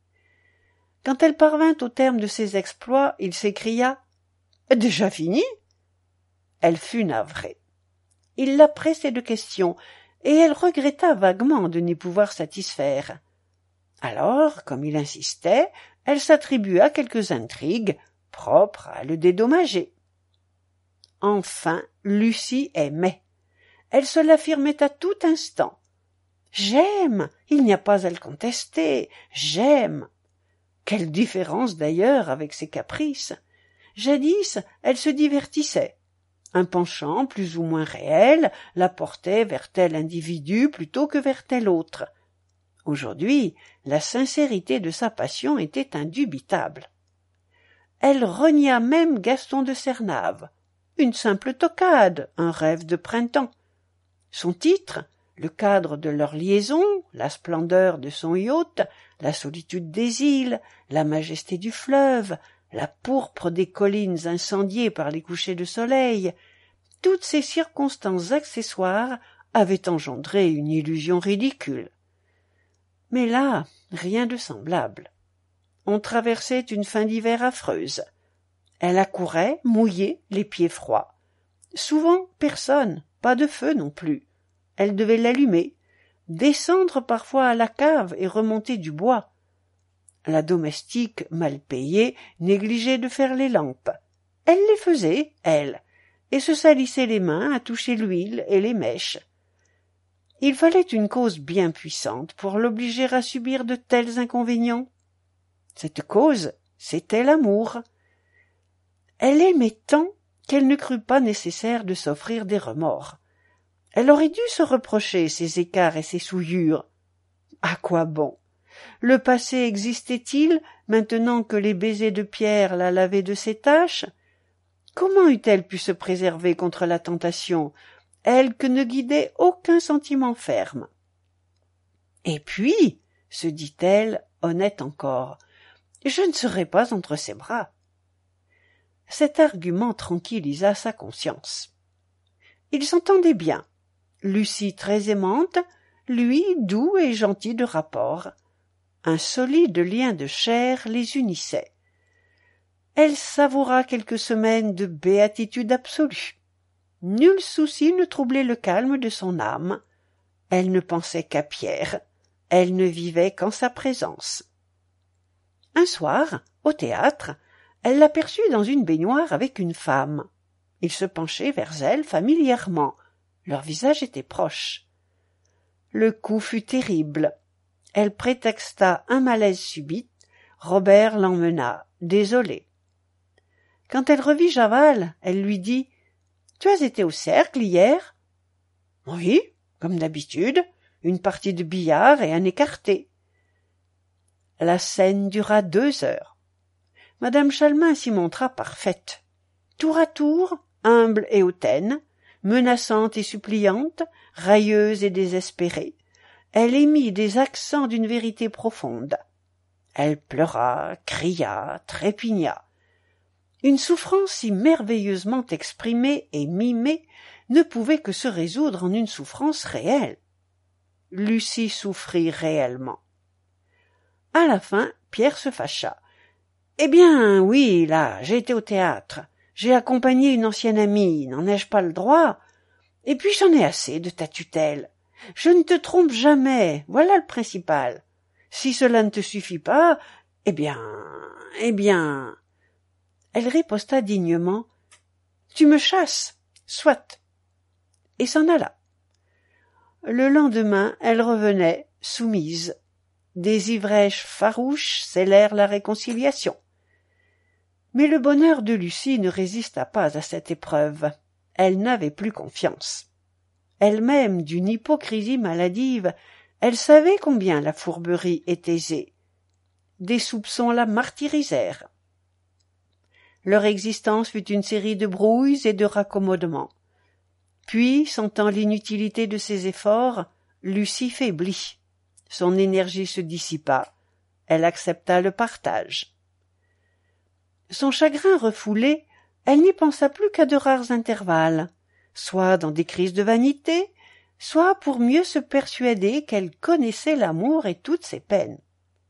Quand elle parvint au terme de ses exploits, il s'écria « Déjà fini ?» Elle fut navrée. Il la pressait de questions, et elle regretta vaguement de n'y pouvoir satisfaire. Alors, comme il insistait, elle s'attribua quelques intrigues propres à le dédommager. Enfin, Lucie aimait. Elle se l'affirmait à tout instant. « J'aime, il n'y a pas à le contester, j'aime. » Quelle différence d'ailleurs avec ses caprices. Jadis, elle se divertissait. Un penchant plus ou moins réel la portait vers tel individu plutôt que vers tel autre. Aujourd'hui, la sincérité de sa passion était indubitable. Elle renia même Gaston de Cernave. Une simple toquade, un rêve de printemps. Son titre, le cadre de leur liaison, la splendeur de son yacht, la solitude des îles, la majesté du fleuve, la pourpre des collines incendiées par les couchers de soleil, toutes ces circonstances accessoires avaient engendré une illusion ridicule. Mais là, rien de semblable. On traversait une fin d'hiver affreuse. Elle accourait, mouillée, les pieds froids. Souvent, personne, pas de feu non plus. Elle devait l'allumer, descendre parfois à la cave et remonter du bois. La domestique, mal payée, négligeait de faire les lampes. Elle les faisait, elle, et se salissait les mains à toucher l'huile et les mèches. Il fallait une cause bien puissante pour l'obliger à subir de tels inconvénients. Cette cause, c'était l'amour. Elle aimait tant qu'elle ne crut pas nécessaire de s'offrir des remords. Elle aurait dû se reprocher ses écarts et ses souillures. À quoi bon? Le passé existait-il, maintenant que les baisers de Pierre la lavaient de ses taches? Comment eût-elle pu se préserver contre la tentation, elle que ne guidait aucun sentiment ferme? Et puis, se dit-elle, honnête encore, je ne serai pas entre ses bras. Cet argument tranquillisa sa conscience. Ils s'entendaient bien, Lucie très aimante, lui doux et gentil de rapport. Un solide lien de chair les unissait. Elle savoura quelques semaines de béatitude absolue. Nul souci ne troublait le calme de son âme. Elle ne pensait qu'à Pierre. Elle ne vivait qu'en sa présence. Un soir, au théâtre, elle l'aperçut dans une baignoire avec une femme. Il se penchait vers elle familièrement. Leur visage était proche. Le coup fut terrible. Elle prétexta un malaise subit. Robert l'emmena, désolé. Quand elle revit Javal, elle lui dit « Tu as été au cercle hier ?»« Oui, comme d'habitude, une partie de billard et un écarté. » La scène dura deux heures. Madame Chalmin s'y montra parfaite. Tour à tour, humble et hautaine, menaçante et suppliante, railleuse et désespérée, elle émit des accents d'une vérité profonde. Elle pleura, cria, trépigna. Une souffrance si merveilleusement exprimée et mimée ne pouvait que se résoudre en une souffrance réelle. Lucie souffrit réellement. À la fin, Pierre se fâcha. « Eh bien, oui, là, j'ai été au théâtre. J'ai accompagné une ancienne amie, n'en ai-je pas le droit? Et puis j'en ai assez de ta tutelle. Je ne te trompe jamais, voilà le principal. Si cela ne te suffit pas, eh bien, eh bien... » Elle riposta dignement. « Tu me chasses, soit. » Et s'en alla. Le lendemain, elle revenait, soumise. Des ivrèches farouches scellèrent la réconciliation. Mais le bonheur de Lucie ne résista pas à cette épreuve. Elle n'avait plus confiance. Elle-même, d'une hypocrisie maladive, elle savait combien la fourberie est aisée. Des soupçons la martyrisèrent. Leur existence fut une série de brouilles et de raccommodements. Puis, sentant l'inutilité de ses efforts, Lucie faiblit. Son énergie se dissipa. Elle accepta le partage. Son chagrin refoulé, elle n'y pensa plus qu'à de rares intervalles, soit dans des crises de vanité, soit pour mieux se persuader qu'elle connaissait l'amour et toutes ses peines.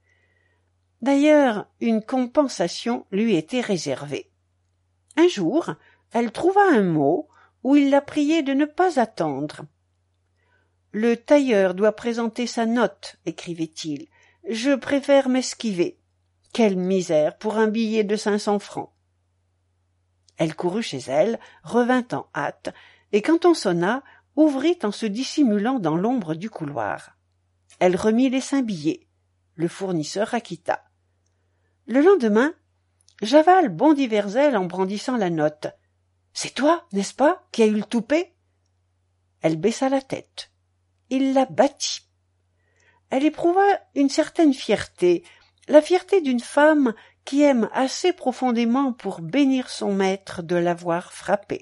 D'ailleurs, une compensation lui était réservée. Un jour, elle trouva un mot où il la priait de ne pas attendre. « Le tailleur doit présenter sa note, écrivait-il. Je préfère m'esquiver. Quelle misère pour un billet de cinq cents francs. » Elle courut chez elle, revint en hâte, et quand on sonna, ouvrit en se dissimulant dans l'ombre du couloir. Elle remit les cinq billets. Le fournisseur acquitta. Le lendemain, Javal bondit vers elle en brandissant la note. « C'est toi, n'est-ce pas, qui as eu le toupet ?» Elle baissa la tête. Il la battit. Elle éprouva une certaine fierté, la fierté d'une femme qui aime assez profondément pour bénir son maître de l'avoir frappée.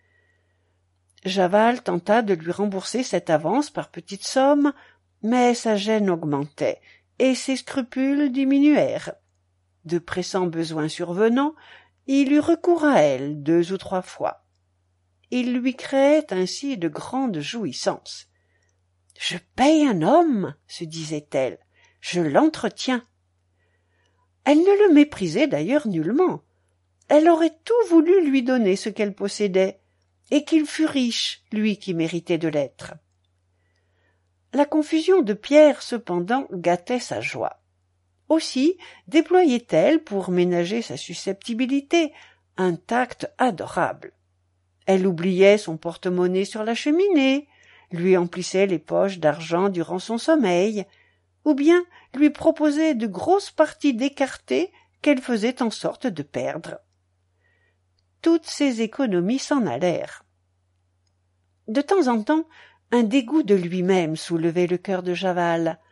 Javal tenta de lui rembourser cette avance par petites sommes, mais sa gêne augmentait, et ses scrupules diminuèrent. De pressants besoins survenant, il eut recours à elle deux ou trois fois. Il lui créait ainsi de grandes jouissances. « Je paye un homme, se disait-elle, je l'entretiens. » Elle ne le méprisait d'ailleurs nullement. Elle aurait tout voulu lui donner ce qu'elle possédait, et qu'il fût riche, lui qui méritait de l'être. La confusion de Pierre, cependant, gâtait sa joie. Aussi déployait-elle, pour ménager sa susceptibilité, un tact adorable. Elle oubliait son porte-monnaie sur la cheminée, lui emplissait les poches d'argent durant son sommeil, ou bien lui proposait de grosses parties d'écarté qu'elle faisait en sorte de perdre. Toutes ses économies s'en allèrent. De temps en temps, un dégoût de lui-même soulevait le cœur de Javal.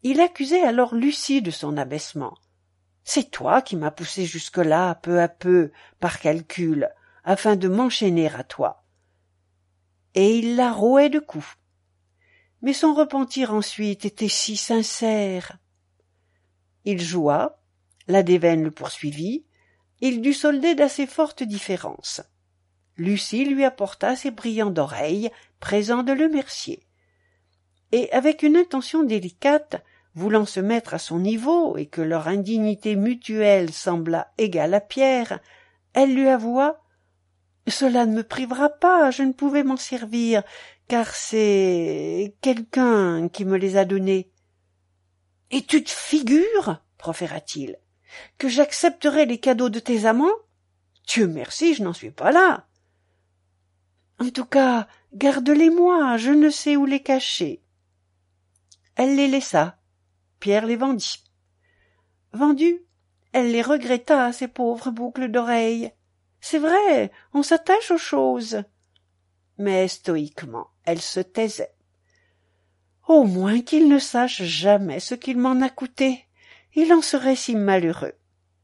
Il accusait alors Lucie de son abaissement. « C'est toi qui m'as poussé jusque-là, peu à peu, par calcul, afin de m'enchaîner à toi. » Et il la rouait de coups. Mais son repentir ensuite était si sincère. Il joua, la déveine le poursuivit, il dut solder d'assez fortes différences. Lucie lui apporta ses brillants d'oreilles, présents de Le Mercier. Et avec une intention délicate, voulant se mettre à son niveau et que leur indignité mutuelle sembla égale à Pierre, elle lui avoua « Cela ne me privera pas, je ne pouvais m'en servir, car c'est quelqu'un qui me les a donnés. »« Et tu te figures, proféra-t-il, que j'accepterai les cadeaux de tes amants ? Dieu merci, je n'en suis pas là. En tout cas, garde-les-moi, je ne sais où les cacher. » Elle les laissa. Pierre les vendit. Vendus, elle les regretta, ces pauvres boucles d'oreilles. C'est vrai, on s'attache aux choses. Mais stoïquement, elle se taisait. Au moins qu'il ne sache jamais ce qu'il m'en a coûté. Il en serait si malheureux.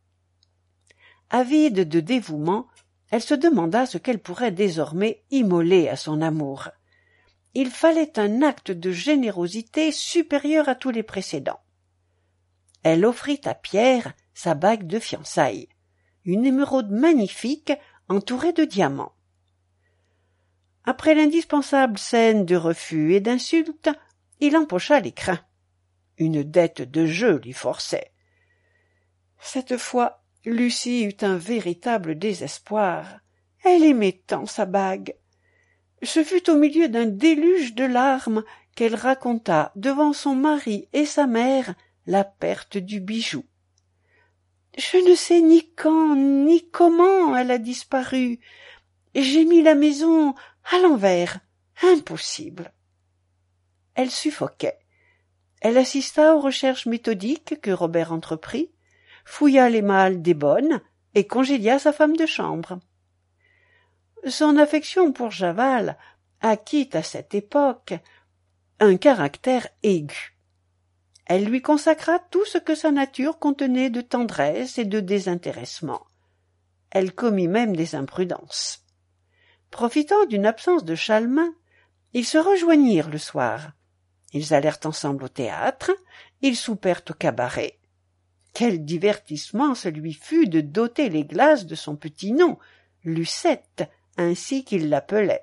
Avide de dévouement, elle se demanda ce qu'elle pourrait désormais immoler à son amour. Il fallait un acte de générosité supérieur à tous les précédents. Elle offrit à Pierre sa bague de fiançailles, une émeraude magnifique entourée de diamants. Après l'indispensable scène de refus et d'insultes, il empocha les crins. Une dette de jeu l'y forçait. Cette fois, Lucie eut un véritable désespoir. Elle aimait tant sa bague. Ce fut au milieu d'un déluge de larmes qu'elle raconta devant son mari et sa mère la perte du bijou. Je ne sais ni quand ni comment elle a disparu. J'ai mis la maison à l'envers. Impossible. Elle suffoquait. Elle assista aux recherches méthodiques que Robert entreprit, fouilla les malles des bonnes et congédia sa femme de chambre. Son affection pour Javal acquit à cette époque un caractère aigu. Elle lui consacra tout ce que sa nature contenait de tendresse et de désintéressement. Elle commit même des imprudences. Profitant d'une absence de Chalmin, ils se rejoignirent le soir. Ils allèrent ensemble au théâtre, ils soupèrent au cabaret. Quel divertissement ce lui fut de doter les glaces de son petit nom, Lucette, ainsi qu'il l'appelait.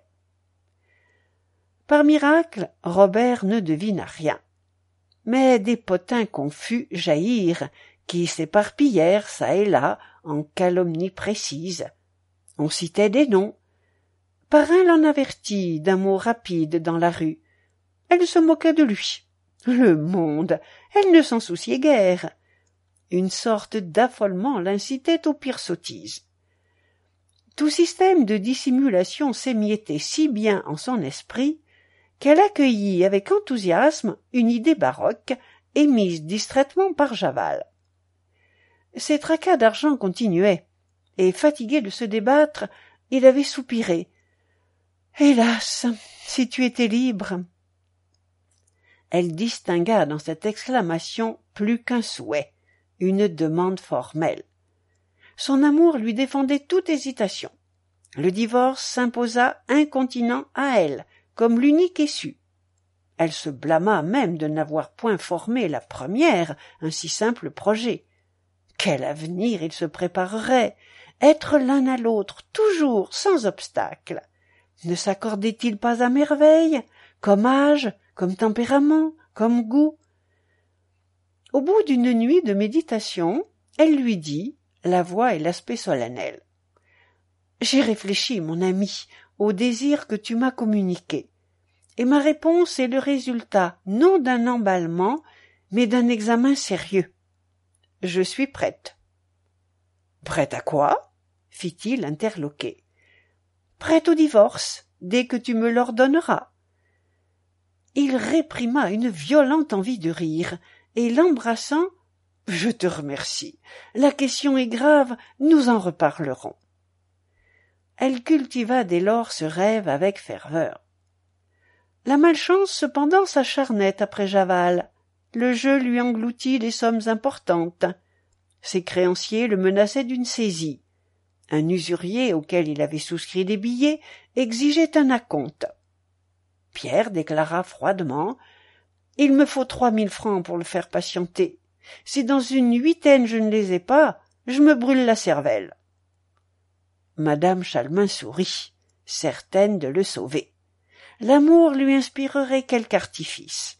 Par miracle, Robert ne devina rien. Mais des potins confus jaillirent, qui s'éparpillèrent çà et là en calomnies précises. On citait des noms. Parrain l'en avertit d'un mot rapide dans la rue. Elle se moquait de lui. Le monde, elle ne s'en souciait guère. Une sorte d'affolement l'incitait aux pires sottises. Tout système de dissimulation s'émiettait si bien en son esprit qu'elle accueillit avec enthousiasme une idée baroque émise distraitement par Javal. Ses tracas d'argent continuaient, et fatigué de se débattre, il avait soupiré. « Hélas, si tu étais libre !» Elle distingua dans cette exclamation plus qu'un souhait, une demande formelle. Son amour lui défendait toute hésitation. Le divorce s'imposa incontinent à elle, comme l'unique issue. Elle se blâma même de n'avoir point formé la première un si simple projet. Quel avenir il se préparerait, être l'un à l'autre, toujours, sans obstacle. Ne s'accordait-il pas à merveille, comme âge, comme tempérament, comme goût? Au bout d'une nuit de méditation, elle lui dit, la voix et l'aspect solennel. « J'ai réfléchi, mon ami, au désir que tu m'as communiqué, et ma réponse est le résultat non d'un emballement, mais d'un examen sérieux. Je suis prête. »« Prête à quoi ?» fit-il interloqué. « Prête au divorce, dès que tu me l'ordonneras. » Il réprima une violente envie de rire, et l'embrassant, « Je te remercie. La question est grave, nous en reparlerons. » Elle cultiva dès lors ce rêve avec ferveur. La malchance cependant s'acharnait après Javal. Le jeu lui engloutit des sommes importantes. Ses créanciers le menaçaient d'une saisie. Un usurier auquel il avait souscrit des billets exigeait un acompte. Pierre déclara froidement « Il me faut trois mille francs pour le faire patienter. Si dans une huitaine je ne les ai pas, je me brûle la cervelle. » Madame Chalmin sourit, certaine de le sauver. L'amour lui inspirerait quelque artifice.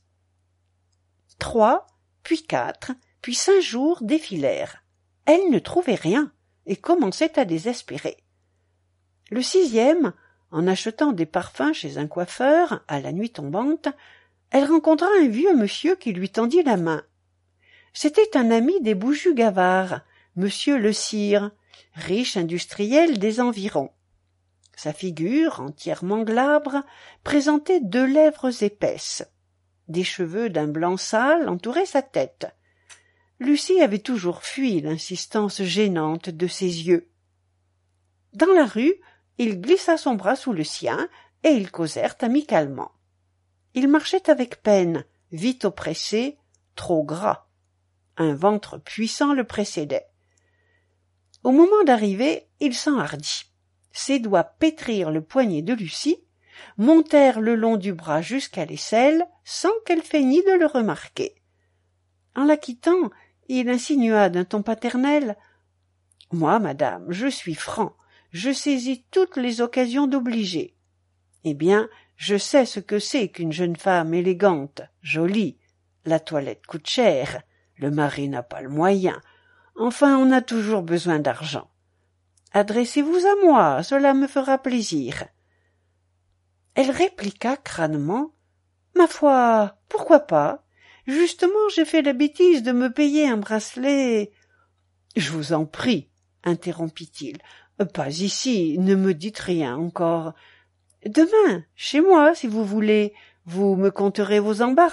Trois, puis quatre, puis cinq jours défilèrent. Elle ne trouvait rien et commençait à désespérer. Le sixième, en achetant des parfums chez un coiffeur, à la nuit tombante, elle rencontra un vieux monsieur qui lui tendit la main. C'était un ami des Bouju-Gavard, monsieur Le Sire, riche industriel des environs. Sa figure, entièrement glabre, présentait deux lèvres épaisses. Des cheveux d'un blanc sale entouraient sa tête. Lucie avait toujours fui l'insistance gênante de ses yeux. Dans la rue, il glissa son bras sous le sien et ils causèrent amicalement. Il marchait avec peine, vite oppressé, trop gras. Un ventre puissant le précédait. Au moment d'arriver, il s'enhardit. Ses doigts pétrirent le poignet de Lucie, montèrent le long du bras jusqu'à l'aisselle, sans qu'elle feignît de le remarquer. En la quittant, il insinua d'un ton paternel « Moi, madame, je suis franc, je saisis toutes les occasions d'obliger. Eh bien, je sais ce que c'est qu'une jeune femme élégante, jolie. La toilette coûte cher, le mari n'a pas le moyen. Enfin, on a toujours besoin d'argent. Adressez-vous à moi, cela me fera plaisir. » Elle répliqua crânement « Ma foi, pourquoi pas? Justement, j'ai fait la bêtise de me payer un bracelet. »« Je vous en prie, interrompit-il. Pas ici, ne me dites rien encore. Demain, chez moi, si vous voulez, vous me conterez vos embarras. »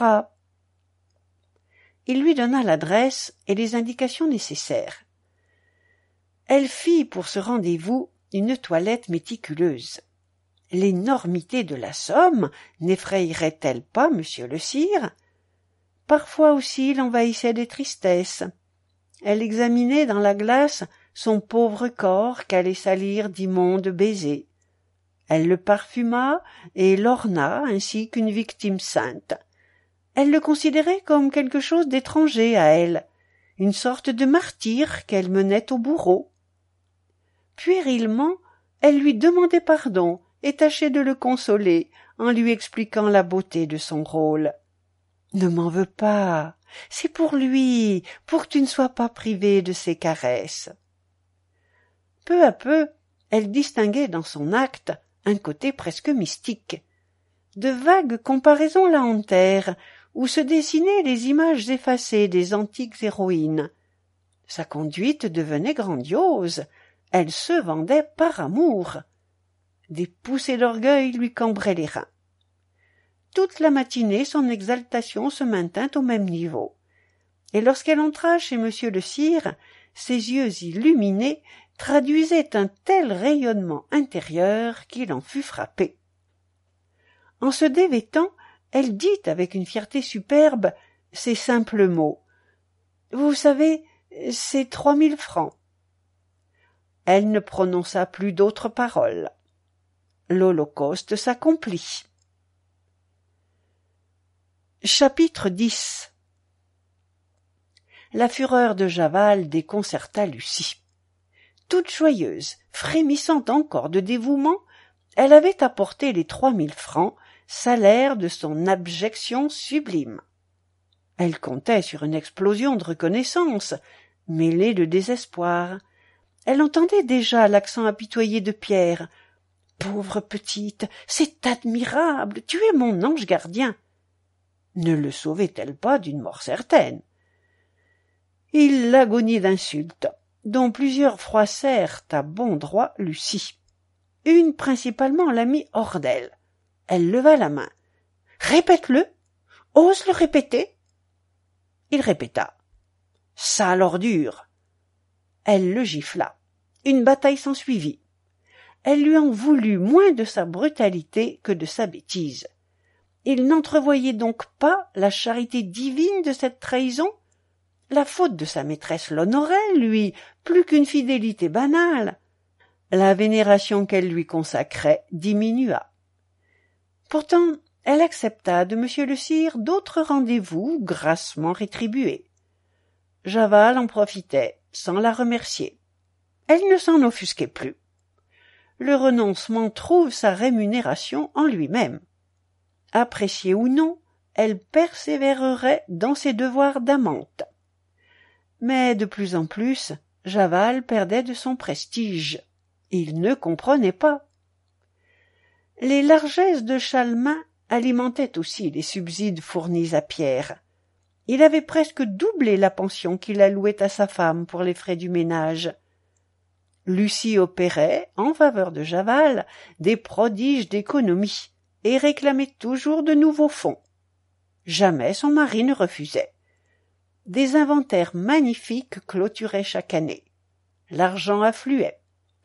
Il lui donna l'adresse et les indications nécessaires. Elle fit pour ce rendez-vous une toilette méticuleuse. L'énormité de la somme n'effrayerait-elle pas monsieur Le Sire? Parfois aussi l'envahissaient des tristesses. Elle examinait dans la glace son pauvre corps qu'allait salir d'immondes baisers. Elle le parfuma et l'orna ainsi qu'une victime sainte. Elle le considérait comme quelque chose d'étranger à elle, une sorte de martyr qu'elle menait au bourreau. Puérilement, elle lui demandait pardon et tâchait de le consoler en lui expliquant la beauté de son rôle. « Ne m'en veux pas, c'est pour lui, pour que tu ne sois pas privé de ses caresses. » Peu à peu, elle distinguait dans son acte un côté presque mystique. De vagues comparaisons la hantèrent, où se dessinaient les images effacées des antiques héroïnes. Sa conduite devenait grandiose, elle se vendait par amour. Des poussées d'orgueil lui cambraient les reins. Toute la matinée, son exaltation se maintint au même niveau. Et lorsqu'elle entra chez monsieur Le Sire, ses yeux illuminés traduisaient un tel rayonnement intérieur qu'il en fut frappé. En se dévêtant, elle dit avec une fierté superbe ces simples mots. « Vous savez, c'est trois mille francs. » Elle ne prononça plus d'autres paroles. L'Holocauste s'accomplit. Chapitre dix. La fureur de Javal déconcerta Lucie. Toute joyeuse, frémissante encore de dévouement, elle avait apporté les trois mille francs, salaire de son abjection sublime. Elle comptait sur une explosion de reconnaissance, mêlée de désespoir. Elle entendait déjà l'accent apitoyé de Pierre. « Pauvre petite, c'est admirable, tu es mon ange gardien. » Ne le sauvait-elle pas d'une mort certaine? Il l'agonie d'insultes, dont plusieurs froissèrent à bon droit Lucie. Une principalement la mit hors d'elle. Elle leva la main. « Répète-le! Ose le répéter !» Il répéta. « Sale ordure !» Elle le gifla. Une bataille s'ensuivit. Elle lui en voulut moins de sa brutalité que de sa bêtise. Il n'entrevoyait donc pas la charité divine de cette trahison? La faute de sa maîtresse l'honorait, lui, plus qu'une fidélité banale. La vénération qu'elle lui consacrait diminua. Pourtant, elle accepta de monsieur le sire d'autres rendez-vous grassement rétribués. Javal en profitait, sans la remercier. Elle ne s'en offusquait plus. Le renoncement trouve sa rémunération en lui-même. Appréciée ou non, elle persévérerait dans ses devoirs d'amante. Mais de plus en plus, Javal perdait de son prestige. Il ne comprenait pas. Les largesses de Chalmin alimentaient aussi les subsides fournis à Pierre. Il avait presque doublé la pension qu'il allouait à sa femme pour les frais du ménage. Lucie opérait, en faveur de Javal, des prodiges d'économie et réclamait toujours de nouveaux fonds. Jamais son mari ne refusait. Des inventaires magnifiques clôturaient chaque année. L'argent affluait.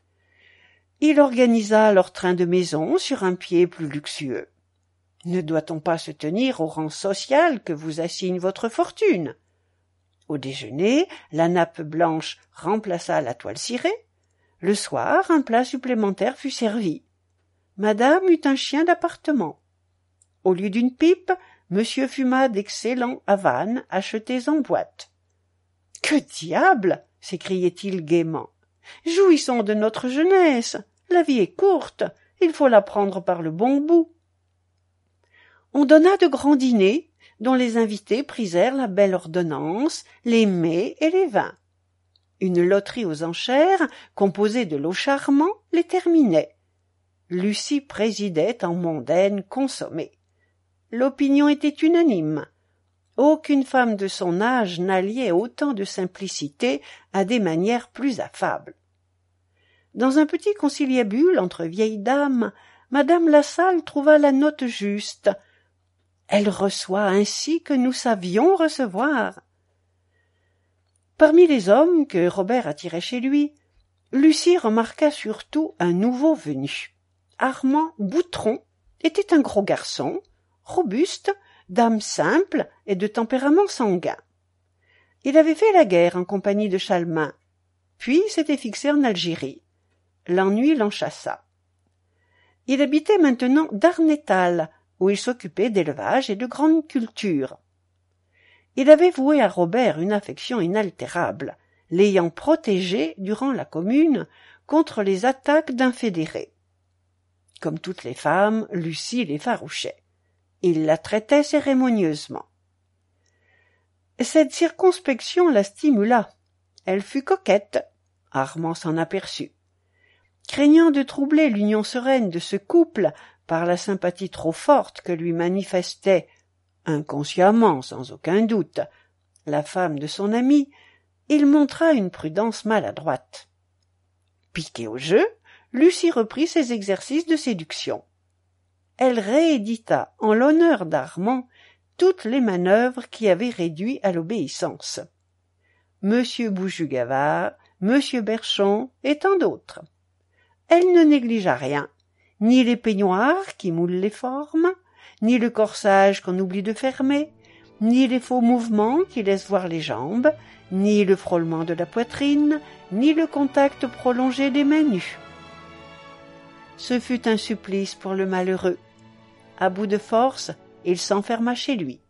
Il organisa leur train de maison sur un pied plus luxueux. Ne doit-on pas se tenir au rang social que vous assigne votre fortune? Au déjeuner, la nappe blanche remplaça la toile cirée. Le soir, un plat supplémentaire fut servi. Madame eut un chien d'appartement. Au lieu d'une pipe, monsieur fuma d'excellents havanes achetés en boîte. « Que diable !» s'écriait-il gaiement. « Jouissons de notre jeunesse. La vie est courte, il faut la prendre par le bon bout. » On donna de grands dîners, dont les invités prisèrent la belle ordonnance, les mets et les vins. Une loterie aux enchères, composée de lots charmants, les terminait. Lucie présidait en mondaine consommée. L'opinion était unanime. Aucune femme de son âge n'alliait autant de simplicité à des manières plus affables. Dans un petit conciliabule entre vieilles dames, madame Lassalle trouva la note juste. Elle reçoit ainsi que nous savions recevoir. Parmi les hommes que Robert attirait chez lui, Lucie remarqua surtout un nouveau venu. Armand Boutron était un gros garçon, robuste, d'âme simple et de tempérament sanguin. Il avait fait la guerre en compagnie de Chalmin, puis s'était fixé en Algérie. L'ennui l'enchassa. Il habitait maintenant Darnétal, où il s'occupait d'élevage et de grande culture. Il avait voué à Robert une affection inaltérable, l'ayant protégé durant la Commune contre les attaques d'un fédéré. Comme toutes les femmes, Lucie l'effarouchait. Il la traitait cérémonieusement. Cette circonspection la stimula. Elle fut coquette. Armand s'en aperçut. Craignant de troubler l'union sereine de ce couple par la sympathie trop forte que lui manifestait, inconsciemment sans aucun doute, la femme de son ami, il montra une prudence maladroite. Piquée au jeu, Lucie reprit ses exercices de séduction. Elle réédita en l'honneur d'Armand toutes les manœuvres qui avaient réduit à l'obéissance. Monsieur Boujugavard, Monsieur Berchon et tant d'autres. Elle ne négligea rien, ni les peignoirs qui moulent les formes, ni le corsage qu'on oublie de fermer, ni les faux mouvements qui laissent voir les jambes, ni le frôlement de la poitrine, ni le contact prolongé des mains nues. Ce fut un supplice pour le malheureux. À bout de force, il s'enferma chez lui.